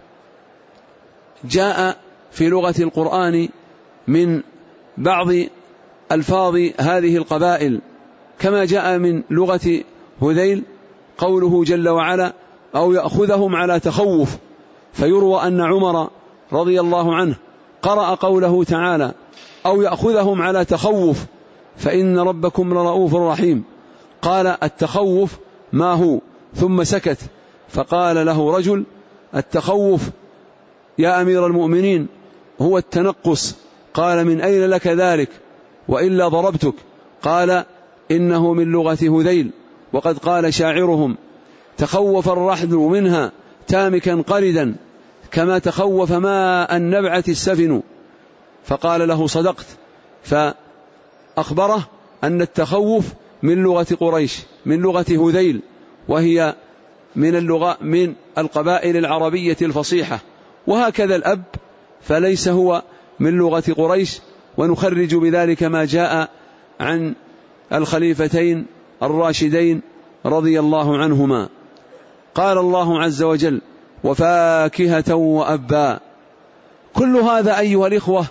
جاء في لغة القرآن من بعض ألفاظ هذه القبائل، كما جاء من لغة هذيل قوله جل وعلا: أو يأخذهم على تخوف. فيروى أن عمر رضي الله عنه قرأ قوله تعالى: أو يأخذهم على تخوف فإن ربكم لرؤوف رحيم. قال: التخوف ما هو؟ ثم سكت، فقال له رجل: التخوف يا أمير المؤمنين هو التنقص. قال: من أين لك ذلك؟ وإلا ضربتك. قال: إنه من لغة هذيل، وقد قال شاعرهم: تخوف الرحل منها تامكا قردا كما تخوف ماء النبعة السفن. فقال له: صدقت. فأخبره أن التخوف من لغة قريش، من لغة هذيل، وهي من اللغة من القبائل العربية الفصيحة. وهكذا الأب فليس هو من لغة قريش، ونخرج بذلك ما جاء عن الخليفتين الراشدين رضي الله عنهما. قال الله عز وجل: وفاكهة وأبا. كل هذا أيها الإخوة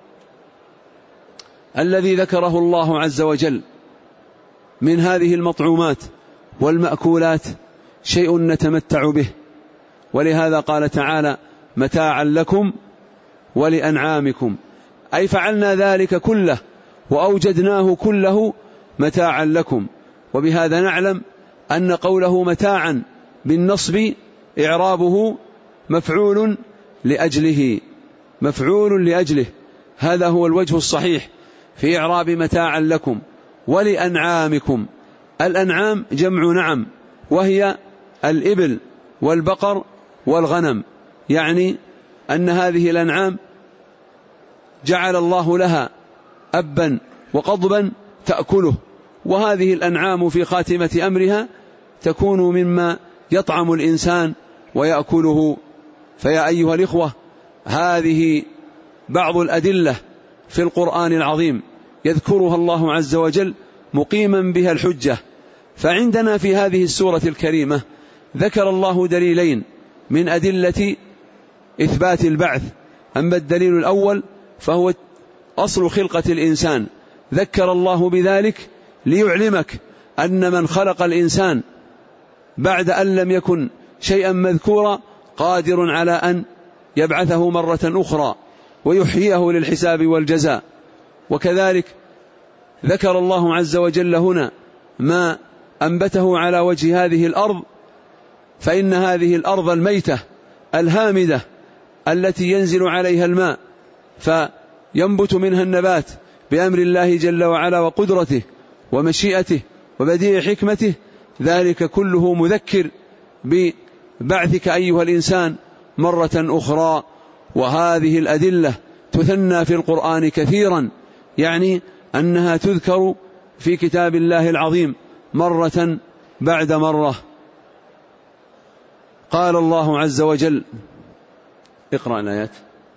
الذي ذكره الله عز وجل من هذه المطعومات والمأكولات شيء نتمتع به، ولهذا قال تعالى: متاعا لكم ولأنعامكم، أي فعلنا ذلك كله وأوجدناه كله متاعا لكم. وبهذا نعلم أن قوله متاعا بالنصب إعرابه مفعول لأجله، مفعول لأجله، هذا هو الوجه الصحيح في إعراب متاعا لكم. ولأنعامكم، الأنعام جمع نعم، وهي الإبل والبقر والغنم، يعني أن هذه الأنعام جعل الله لها أبا وقضبا تأكله، وهذه الأنعام في خاتمة أمرها تكون مما يطعم الإنسان ويأكله. فيا أيها الإخوة، هذه بعض الأدلة في القرآن العظيم يذكرها الله عز وجل مقيما بها الحجة. فعندنا في هذه السورة الكريمة ذكر الله دليلين من أدلة إثبات البعث. أما الدليل الأول فهو أصل خلقة الإنسان، ذكر الله بذلك ليعلمك أن من خلق الإنسان بعد أن لم يكن شيئا مذكورا قادر على أن يبعثه مرة أخرى ويحييه للحساب والجزاء. وكذلك ذكر الله عز وجل هنا ما أنبته على وجه هذه الأرض، فإن هذه الأرض الميتة الهامدة التي ينزل عليها الماء فينبت منها النبات بأمر الله جل وعلا وقدرته ومشيئته وبديع حكمته، ذلك كله مذكر ببعثك أيها الإنسان مرة أخرى. وهذه الأدلة تثنى في القرآن كثيرا، يعني أنها تذكر في كتاب الله العظيم مرة بعد مرة. قال الله عز وجل: اقرأ الآيات.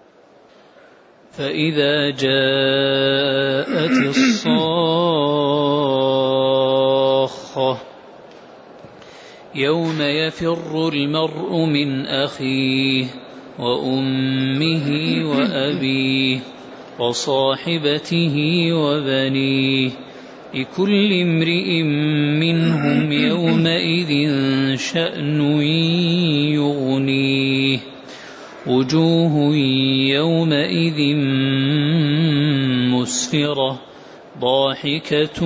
فإذا جاءت الصاخة يوم يفر المرء من أخيه وأمه وأبيه وصاحبته وبنيه لكل امرئ منهم يومئذ شأن يغنيه وجوه يومئذ مسفرة ضاحكة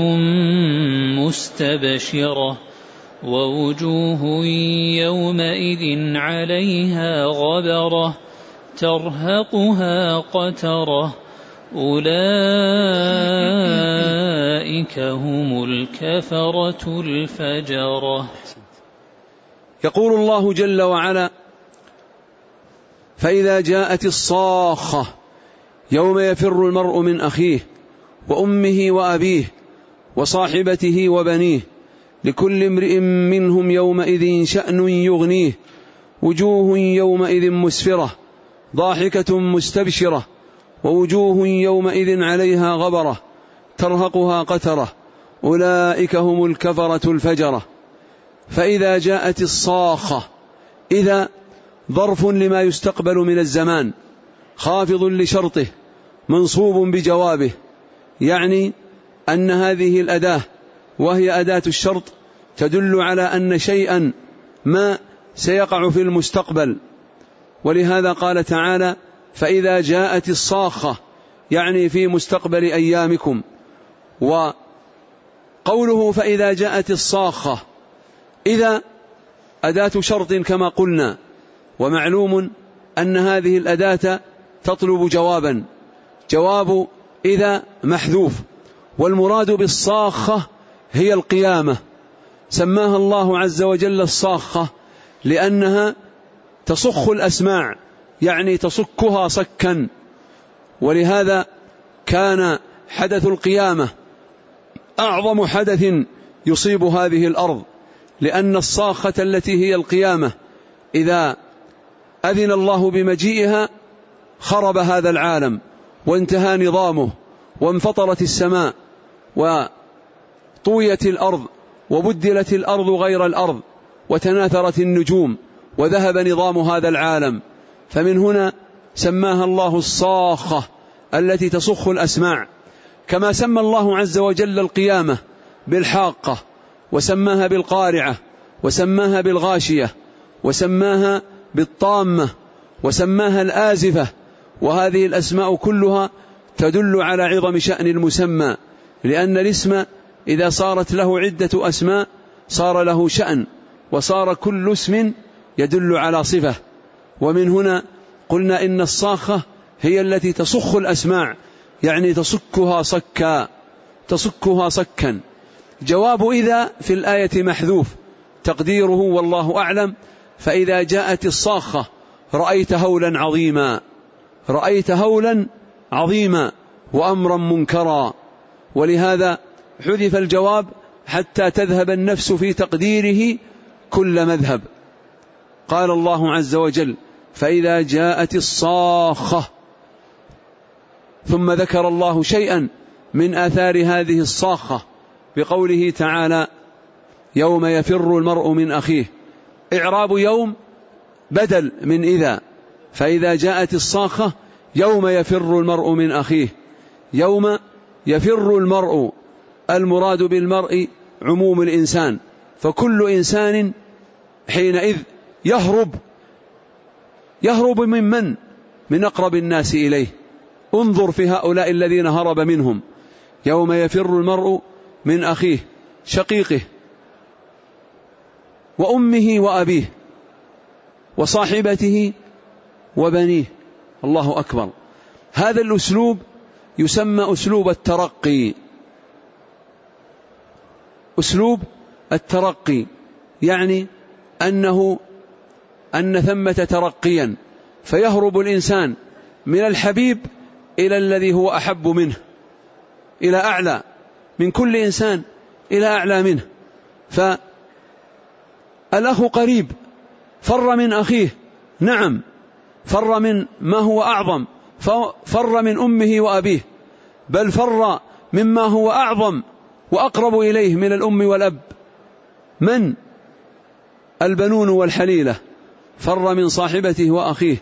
مستبشرة ووجوه يومئذ عليها غبرة ترهقها قترة أولئك هم الكفرة الفجرة. يقول الله جل وعلا: فإذا جاءت الصاخة يوم يفر المرء من أخيه وأمه وأبيه وصاحبته وبنيه لكل امرئ منهم يومئذ شأن يغنيه وجوه يومئذ مسفرة ضاحكة مستبشرة ووجوه يومئذ عليها غبرة ترهقها قترة أولئك هم الكفرة الفجرة. فإذا جاءت الصاخة، إذا ظرف لما يستقبل من الزمان خافض لشرطه منصوب بجوابه، يعني أن هذه الأداة وهي أداة الشرط تدل على أن شيئا ما سيقع في المستقبل. ولهذا قال تعالى: فإذا جاءت الصاخة، يعني في مستقبل أيامكم. وقوله فإذا جاءت الصاخة، إذا أداة شرط كما قلنا، ومعلوم أن هذه الأداة تطلب جوابا، جواب إذا محذوف، والمراد بالصاخة هي القيامة. سماها الله عز وجل الصاخة لأنها تصخ الأسماع، يعني تصكها صكا. ولهذا كان حدث القيامة أعظم حدث يصيب هذه الأرض، لأن الصاخة التي هي القيامة إذا أذن الله بمجيئها خرب هذا العالم وانتهى نظامه وانفطرت السماء وطويت الأرض وبدلت الأرض غير الأرض وتناثرت النجوم وذهب نظام هذا العالم. فمن هنا سماها الله الصاخة التي تصخ الأسماع، كما سمى الله عز وجل القيامة بالحاقة، وسماها بالقارعة، وسماها بالغاشية، وسماها بالطامة، وسماها الآزفة. وهذه الأسماء كلها تدل على عظم شأن المسمى، لأن الاسم إذا صارت له عدة أسماء صار له شأن، وصار كل اسم يدل على صفة. ومن هنا قلنا إن الصاخة هي التي تصخ الأسماع، يعني تصكها صكا تصكها صكا. جواب إذا في الآية محذوف، تقديره والله أعلم: فإذا جاءت الصاخة رأيت هولا عظيما، رأيت هولا عظيما وأمرا منكرا. ولهذا حذف الجواب حتى تذهب النفس في تقديره كل مذهب. قال الله عز وجل: فإذا جاءت الصاخة، ثم ذكر الله شيئا من آثار هذه الصاخة بقوله تعالى: يوم يفر المرء من أخيه. إعراب يوم بدل من إذا، فإذا جاءت الصاخة يوم يفر المرء من أخيه. يوم يفر المرء المراد بالمرء عموم الإنسان، فكل إنسان حينئذ يهرب يهرب من من؟ من أقرب الناس إليه. انظر في هؤلاء الذين هرب منهم: يوم يفر المرء من أخيه شقيقه وأمه وأبيه وصاحبته وبنيه. الله أكبر. هذا الأسلوب يسمى أسلوب الترقي. أسلوب الترقي يعني أنه أن ثمة ترقيا، فيهرب الإنسان من الحبيب إلى الذي هو أحب منه، إلى أعلى من كل إنسان، إلى أعلى منه. فالأخ قريب فر من أخيه، نعم، فر من ما هو أعظم، فر من أمه وأبيه، بل فر مما هو أعظم وأقرب إليه من الأم والأب. من؟ البنون والحليلة، فر من صاحبته وأخيه.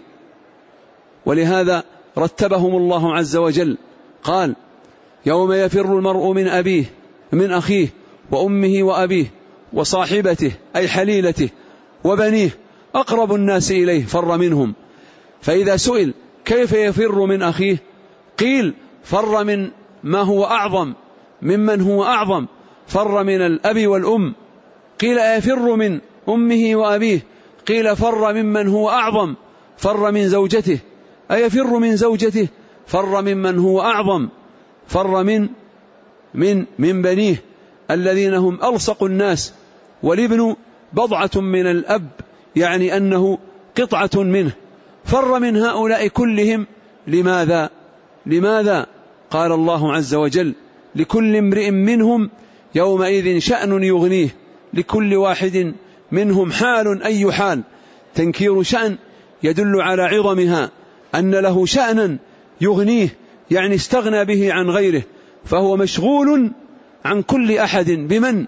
ولهذا رتبهم الله عز وجل، قال: يوم يفر المرء من أبيه من أخيه وأمه وأبيه وصاحبته أي حليلته وبنيه، أقرب الناس إليه فر منهم. فإذا سئل كيف يفر من أخيه قيل: فر من ما هو أعظم، ممن هو أعظم، فر من الأب والأم. قيل: أيفر من أمه وأبيه؟ قيل: فر ممن هو أعظم، فر من زوجته. أيفر من زوجته؟ فر ممن هو أعظم، فر من من من بنيه الذين هم ألصق الناس. والابن بضعة من الأب، يعني أنه قطعة منه. فر من هؤلاء كلهم. لماذا؟ لماذا؟ قال الله عز وجل: لكل امرئ منهم يومئذ شأن يغنيه. لكل واحد منهم حال أي حال. تنكير شأن يدل على عظمها، أن له شأنا يغنيه، يعني استغنى به عن غيره، فهو مشغول عن كل أحد. بمن؟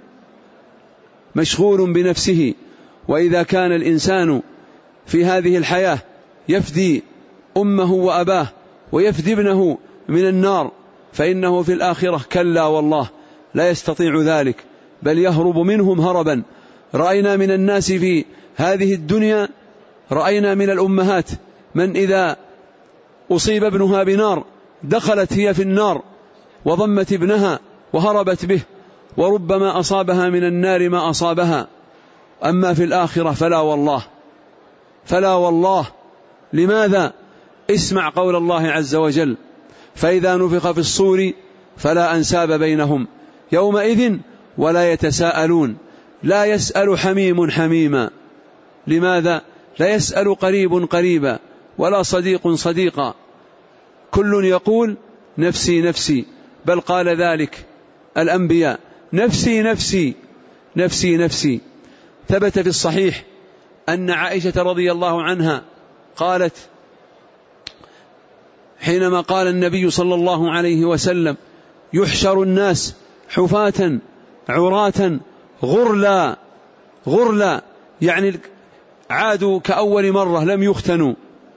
مشغول بنفسه. وإذا كان الإنسان في هذه الحياة يفدي أمه وأباه ويفدي ابنه من النار، فإنه في الآخرة كلا والله لا يستطيع ذلك، بل يهرب منهم هربا. رأينا من الناس في هذه الدنيا، رأينا من الأمهات من إذا أصيب ابنها بنار دخلت هي في النار وضمت ابنها وهربت به، وربما أصابها من النار ما أصابها. أما في الآخرة فلا والله، فلا والله. لماذا؟ اسمع قول الله عز وجل: فإذا نفخ في الصور فلا أنساب بينهم يومئذ ولا يتساءلون. لا يسأل حميم حميما. لماذا؟ لا يسأل قريب قريبا ولا صديق صديقا. كل يقول نفسي نفسي، بل قال ذلك الأنبياء: نفسي نفسي نفسي نفسي. ثبت في الصحيح أن عائشة رضي الله عنها قالت حينما قال النبي صلى الله عليه وسلم: يحشر الناس حفاة عراة غرلا. غرلا يعني عادوا كأول مرة لم يختنوا.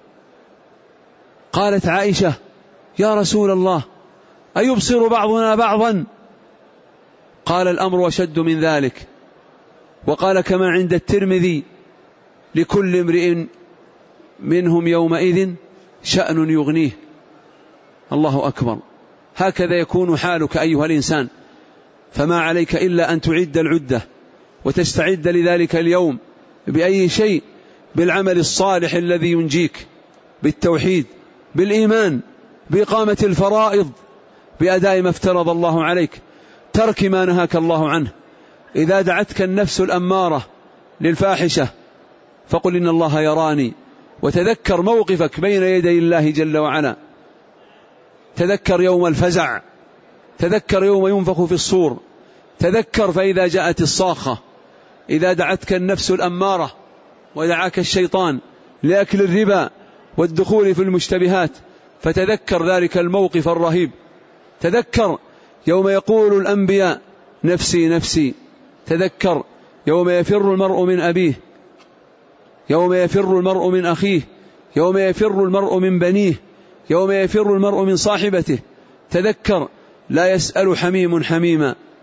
قالت عائشة: يا رسول الله أيبصر بعضنا بعضا؟ قال: الأمر أشد من ذلك. وقال كما عند الترمذي: لكل امرئ منهم يومئذ شأن يغنيه. الله أكبر. هكذا يكون حالك أيها الإنسان، فما عليك إلا أن تعد العدة وتستعد لذلك اليوم بأي شيء، بالعمل الصالح الذي ينجيك، بالتوحيد، بالإيمان، بإقامة الفرائض، بأداء ما افترض الله عليك، ترك ما نهاك الله عنه. إذا دعتك النفس الأمارة للفاحشة فقل إن الله يراني، وتذكر موقفك بين يدي الله جل وعلا. تذكر يوم الفزع، تذكر يوم ينفخ في الصور، تذكر فإذا جاءت الصاخة. إذا دعتك النفس الأمارة ودعاك الشيطان لأكل الربا والدخول في المشتبهات، فتذكر ذلك الموقف الرهيب. تذكر يوم يقول الأنبياء: نفسي نفسي. تذكر يوم يفر المرء من أبيه، يوم يفر المرء من أخيه، يوم يفر المرء من بنيه، يوم يفر المرء من صاحبته. تذكر لا يسأل حميم حميما.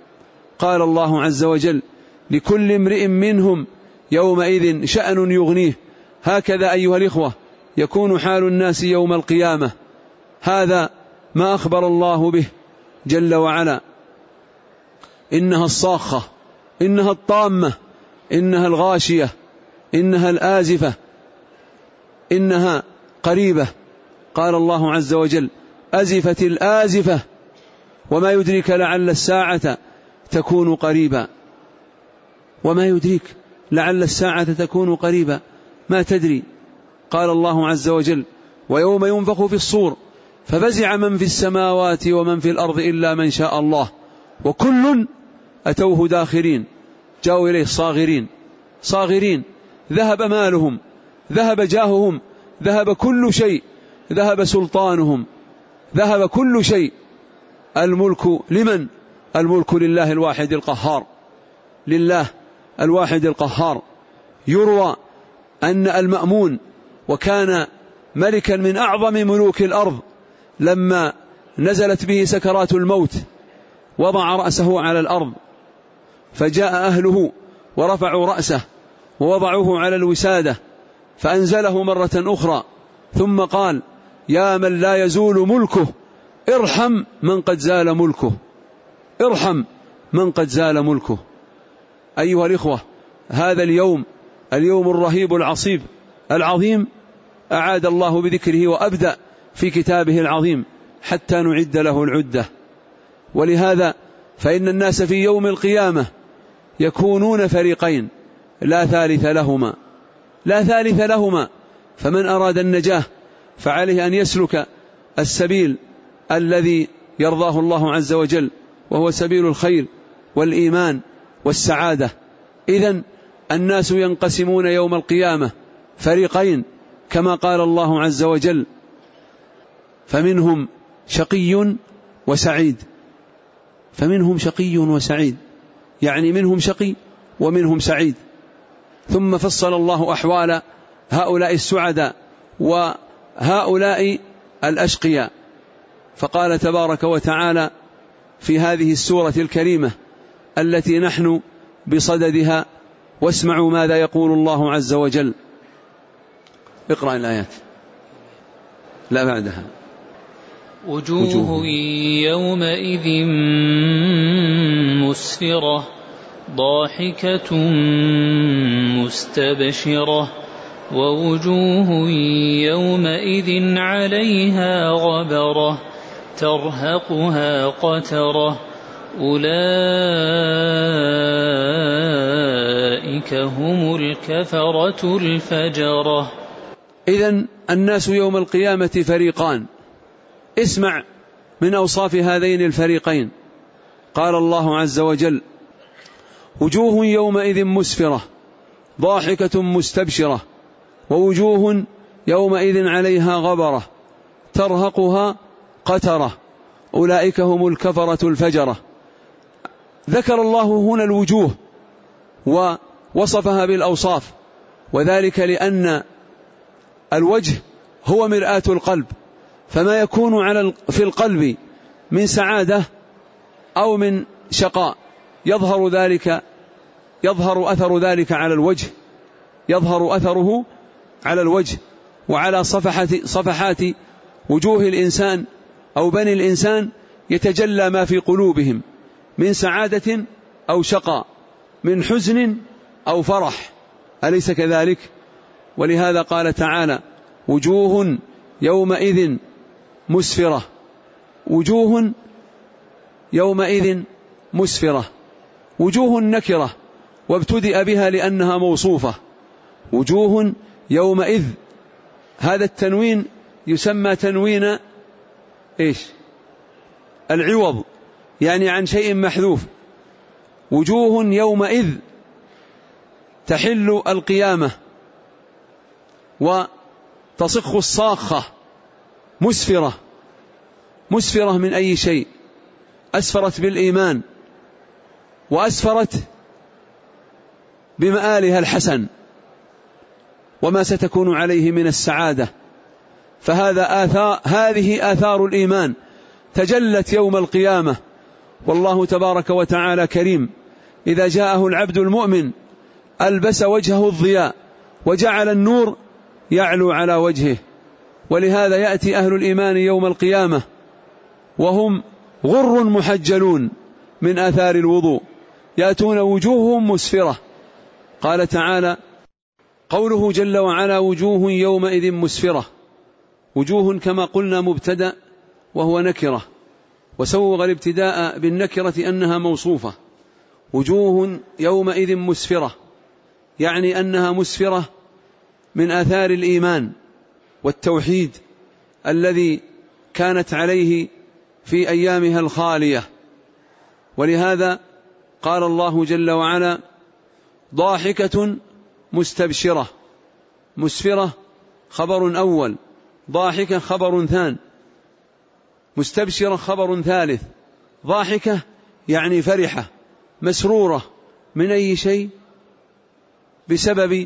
قال الله عز وجل لكل امرئ منهم يومئذ شأن يغنيه. هكذا أيها الإخوة يكون حال الناس يوم القيامة. هذا ما أخبر الله به جل وعلا. إنها الصاخة، إنها الطامة، إنها الغاشية، إنها الآزفة، إنها قريبة. قال الله عز وجل أزفت الآزفة وما يدريك لعل الساعة تكون قريبا. وما يدريك لعل الساعة تكون قريبا، ما تدري. قال الله عز وجل ويوم ينفخ في الصور ففزع من في السماوات ومن في الأرض إلا من شاء الله وكل أتوه داخرين. جاءوا إليه صاغرين صاغرين، ذهب مالهم، ذهب جاههم، ذهب كل شيء، ذهب سلطانهم، ذهب كل شيء. الملك لمن؟ الملك لله الواحد القهار، لله الواحد القهار. يروى أن المأمون وكان ملكا من أعظم ملوك الأرض لما نزلت به سكرات الموت وضع رأسه على الأرض، فجاء أهله ورفعوا رأسه ووضعوه على الوسادة فأنزله مرة أخرى، ثم قال يا من لا يزول ملكه ارحم من قد زال ملكه، ارحم من قد زال ملكه. أيها الإخوة هذا اليوم اليوم الرهيب العصيب العظيم أعاد الله بذكره وأبدأ في كتابه العظيم حتى نعد له العدة. ولهذا فإن الناس في يوم القيامة يكونون فريقين لا ثالث لهما، لا ثالث لهما. فمن أراد النجاة فعليه أن يسلك السبيل الذي يرضاه الله عز وجل، وهو سبيل الخير والإيمان والسعادة. إذن الناس ينقسمون يوم القيامة فريقين كما قال الله عز وجل فمنهم شقي وسعيد. فمنهم شقي وسعيد يعني منهم شقي ومنهم سعيد. ثم فصل الله أحوال هؤلاء السعداء وهؤلاء الأشقياء، فقال تبارك وتعالى في هذه السورة الكريمة التي نحن بصددها واسمعوا ماذا يقول الله عز وجل. اقرأ الآيات. لا بعدها. وجوه يومئذ مسفرة ضاحكة مستبشرة ووجوه يومئذ عليها غبرة ترهقها قترة أولئك هم الكفرة الفجرة. إذن الناس يوم القيامة فريقان. اسمع من أوصاف هذين الفريقين. قال الله عز وجل وجوه يومئذ مسفرة ضاحكة مستبشرة ووجوه يومئذ عليها غبرة ترهقها قترة أولئك هم الكفرة الفجرة. ذكر الله هنا الوجوه ووصفها بالأوصاف، وذلك لأن الوجه هو مرآة القلب، فما يكون على في القلب من سعادة أو من شقاء يظهر ذلك يظهر أثر ذلك على الوجه، يظهر أثره على الوجه وعلى صفحات صفحات وجوه الإنسان أو بني الإنسان يتجلى ما في قلوبهم من سعادة أو شقاء، من حزن أو فرح، أليس كذلك؟ ولهذا قال تعالى وجوه يومئذ مسفرة، وجوه يومئذ مسفرة. وجوه نكرة وابتدأ بها لأنها موصوفة. وجوه يومئذ، هذا التنوين يسمى تنوين إيش؟ العوض، يعني عن شيء محذوف. وجوه يومئذ تحل القيامة وتصخ الصاخة مسفرة. مسفرة من أي شيء؟ أسفرت بالإيمان وأسفرت بمآلها الحسن وما ستكون عليه من السعادة. فهذا آثار هذه آثار الإيمان تجلت يوم القيامة والله تبارك وتعالى كريم، إذا جاءه العبد المؤمن ألبس وجهه الضياء وجعل النور يعلو على وجهه. ولهذا يأتي أهل الإيمان يوم القيامة وهم غر محجلون من آثار الوضوء، يأتون وجوههم مسفرة. قال تعالى: قوله جل وعلا: وجوه يومئذ مسفرة. وجوه كما قلنا مبتدأ وهو نكرة، وسوغ الابتداء بالنكرة أنها موصوفة. وجوه يومئذ مسفرة يعني أنها مسفرة من آثار الإيمان والتوحيد الذي كانت عليه في أيامها الخالية. ولهذا قال الله جل وعلا: ضاحكة مستبشرة. مسفرة خبر أول، ضاحكة خبر ثان، مستبشرة خبر ثالث. ضاحكة يعني فرحة مسرورة من أي شيء؟ بسبب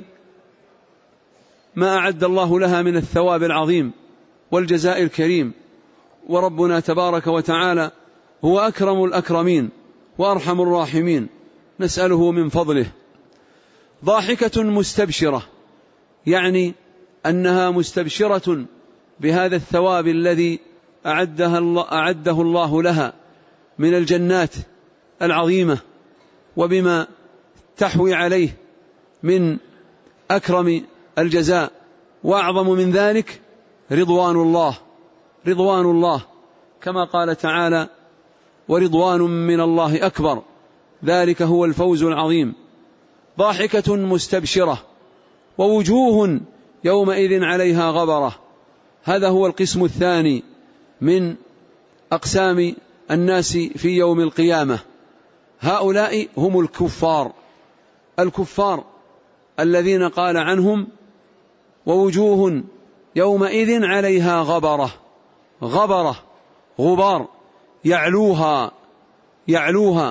ما أعد الله لها من الثواب العظيم والجزاء الكريم. وربنا تبارك وتعالى هو أكرم الأكرمين وأرحم الراحمين، نسأله من فضله. ضاحكة مستبشرة يعني أنها مستبشرة بهذا الثواب الذي أعده الله, أعده الله لها من الجنات العظيمة، وبما تحوي عليه من أكرم الجزاء. وأعظم من ذلك رضوان الله، رضوان الله كما قال تعالى: ورضوان من الله أكبر، ذلك هو الفوز العظيم. ضاحكة مستبشرة. ووجوه يومئذ عليها غبرة. هذا هو القسم الثاني من أقسام الناس في يوم القيامة. هؤلاء هم الكفار، الكفار الذين قال عنهم: ووجوه يومئذ عليها غبرة. غبرة غبار يعلوها يعلوها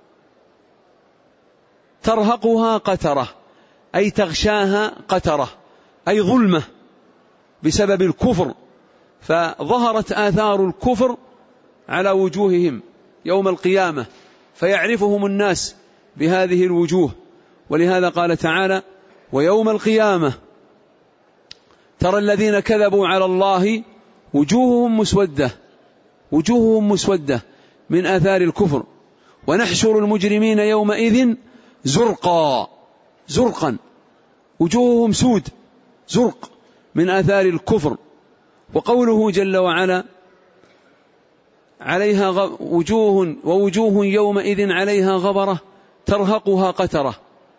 ترهقها قترة، أي تغشاها قترة، أي ظلمة بسبب الكفر. فظهرت آثار الكفر على وجوههم يوم القيامة، فيعرفهم الناس بهذه الوجوه. ولهذا قال تعالى: ويوم القيامة ترى الذين كذبوا على الله وجوههم مسودة، وجوههم مسودة من آثار الكفر. ونحشر المجرمين يومئذ زرقا، زرقا وجوههم سود زرق من آثار الكفر. وقوله جل وعلا: عليها غ... وجوه ووجوه يومئذ عليها غبرة ترهقها قترة.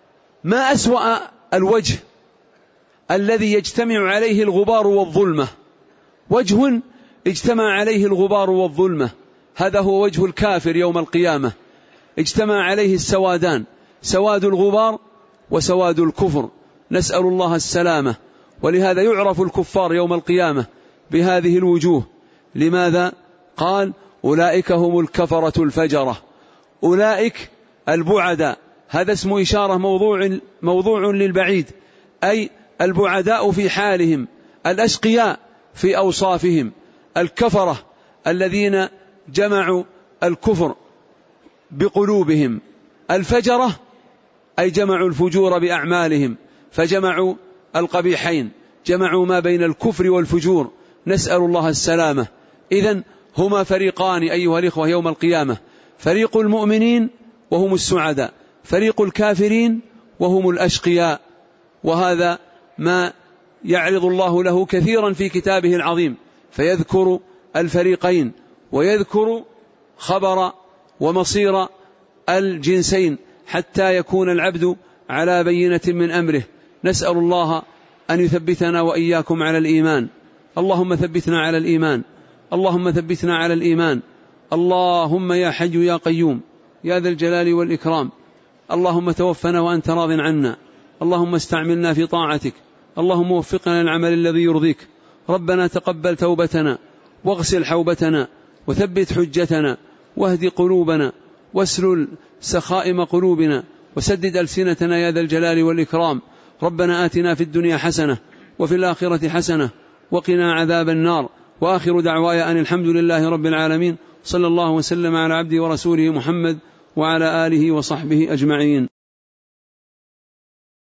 ما أسوأ الوجه الذي يجتمع عليه الغبار والظلمة. وجه اجتمع عليه الغبار والظلمة، هذا هو وجه الكافر يوم القيامة، اجتمع عليه السوادان، سواد الغبار وسواد الكفر، نسأل الله السلامة. ولهذا يعرف الكفار يوم القيامة بهذه الوجوه. لماذا؟ قال: أولئك هم الكفرة الفجرة. أولئك البعداء، هذا اسم إشارة موضوع, موضوع للبعيد، أي البعداء في حالهم، الأشقياء في أوصافهم، الكفرة الذين جمعوا الكفر بقلوبهم. الفجرة أي جمعوا الفجور بأعمالهم، فجمعوا القبيحين، جمعوا ما بين الكفر والفجور، نسأل الله السلامة. إذن هما فريقان أيها الإخوة يوم القيامة: فريق المؤمنين وهم السعداء، فريق الكافرين وهم الأشقياء. وهذا ما يعرض الله له كثيرا في كتابه العظيم، فيذكر الفريقين ويذكر خبر ومصير الجنسين حتى يكون العبد على بينة من أمره. نسأل الله أن يثبتنا وإياكم على الإيمان. اللهم ثبتنا على الإيمان، اللهم ثبتنا على الإيمان. اللهم يا حي يا قيوم يا ذا الجلال والإكرام، اللهم توفنا وأنت راض عنا، اللهم استعملنا في طاعتك، اللهم وفقنا للعمل الذي يرضيك. ربنا تقبل توبتنا واغسل حوبتنا وثبت حجتنا واهد قلوبنا واسلل سخائم قلوبنا وسدد ألسنتنا يا ذا الجلال والإكرام. ربنا آتنا في الدنيا حسنة وفي الآخرة حسنة وقنا عذاب النار. وآخر دعواي أن الحمد لله رب العالمين، صلى الله وسلم على عبده ورسوله محمد وعلى آله وصحبه أجمعين.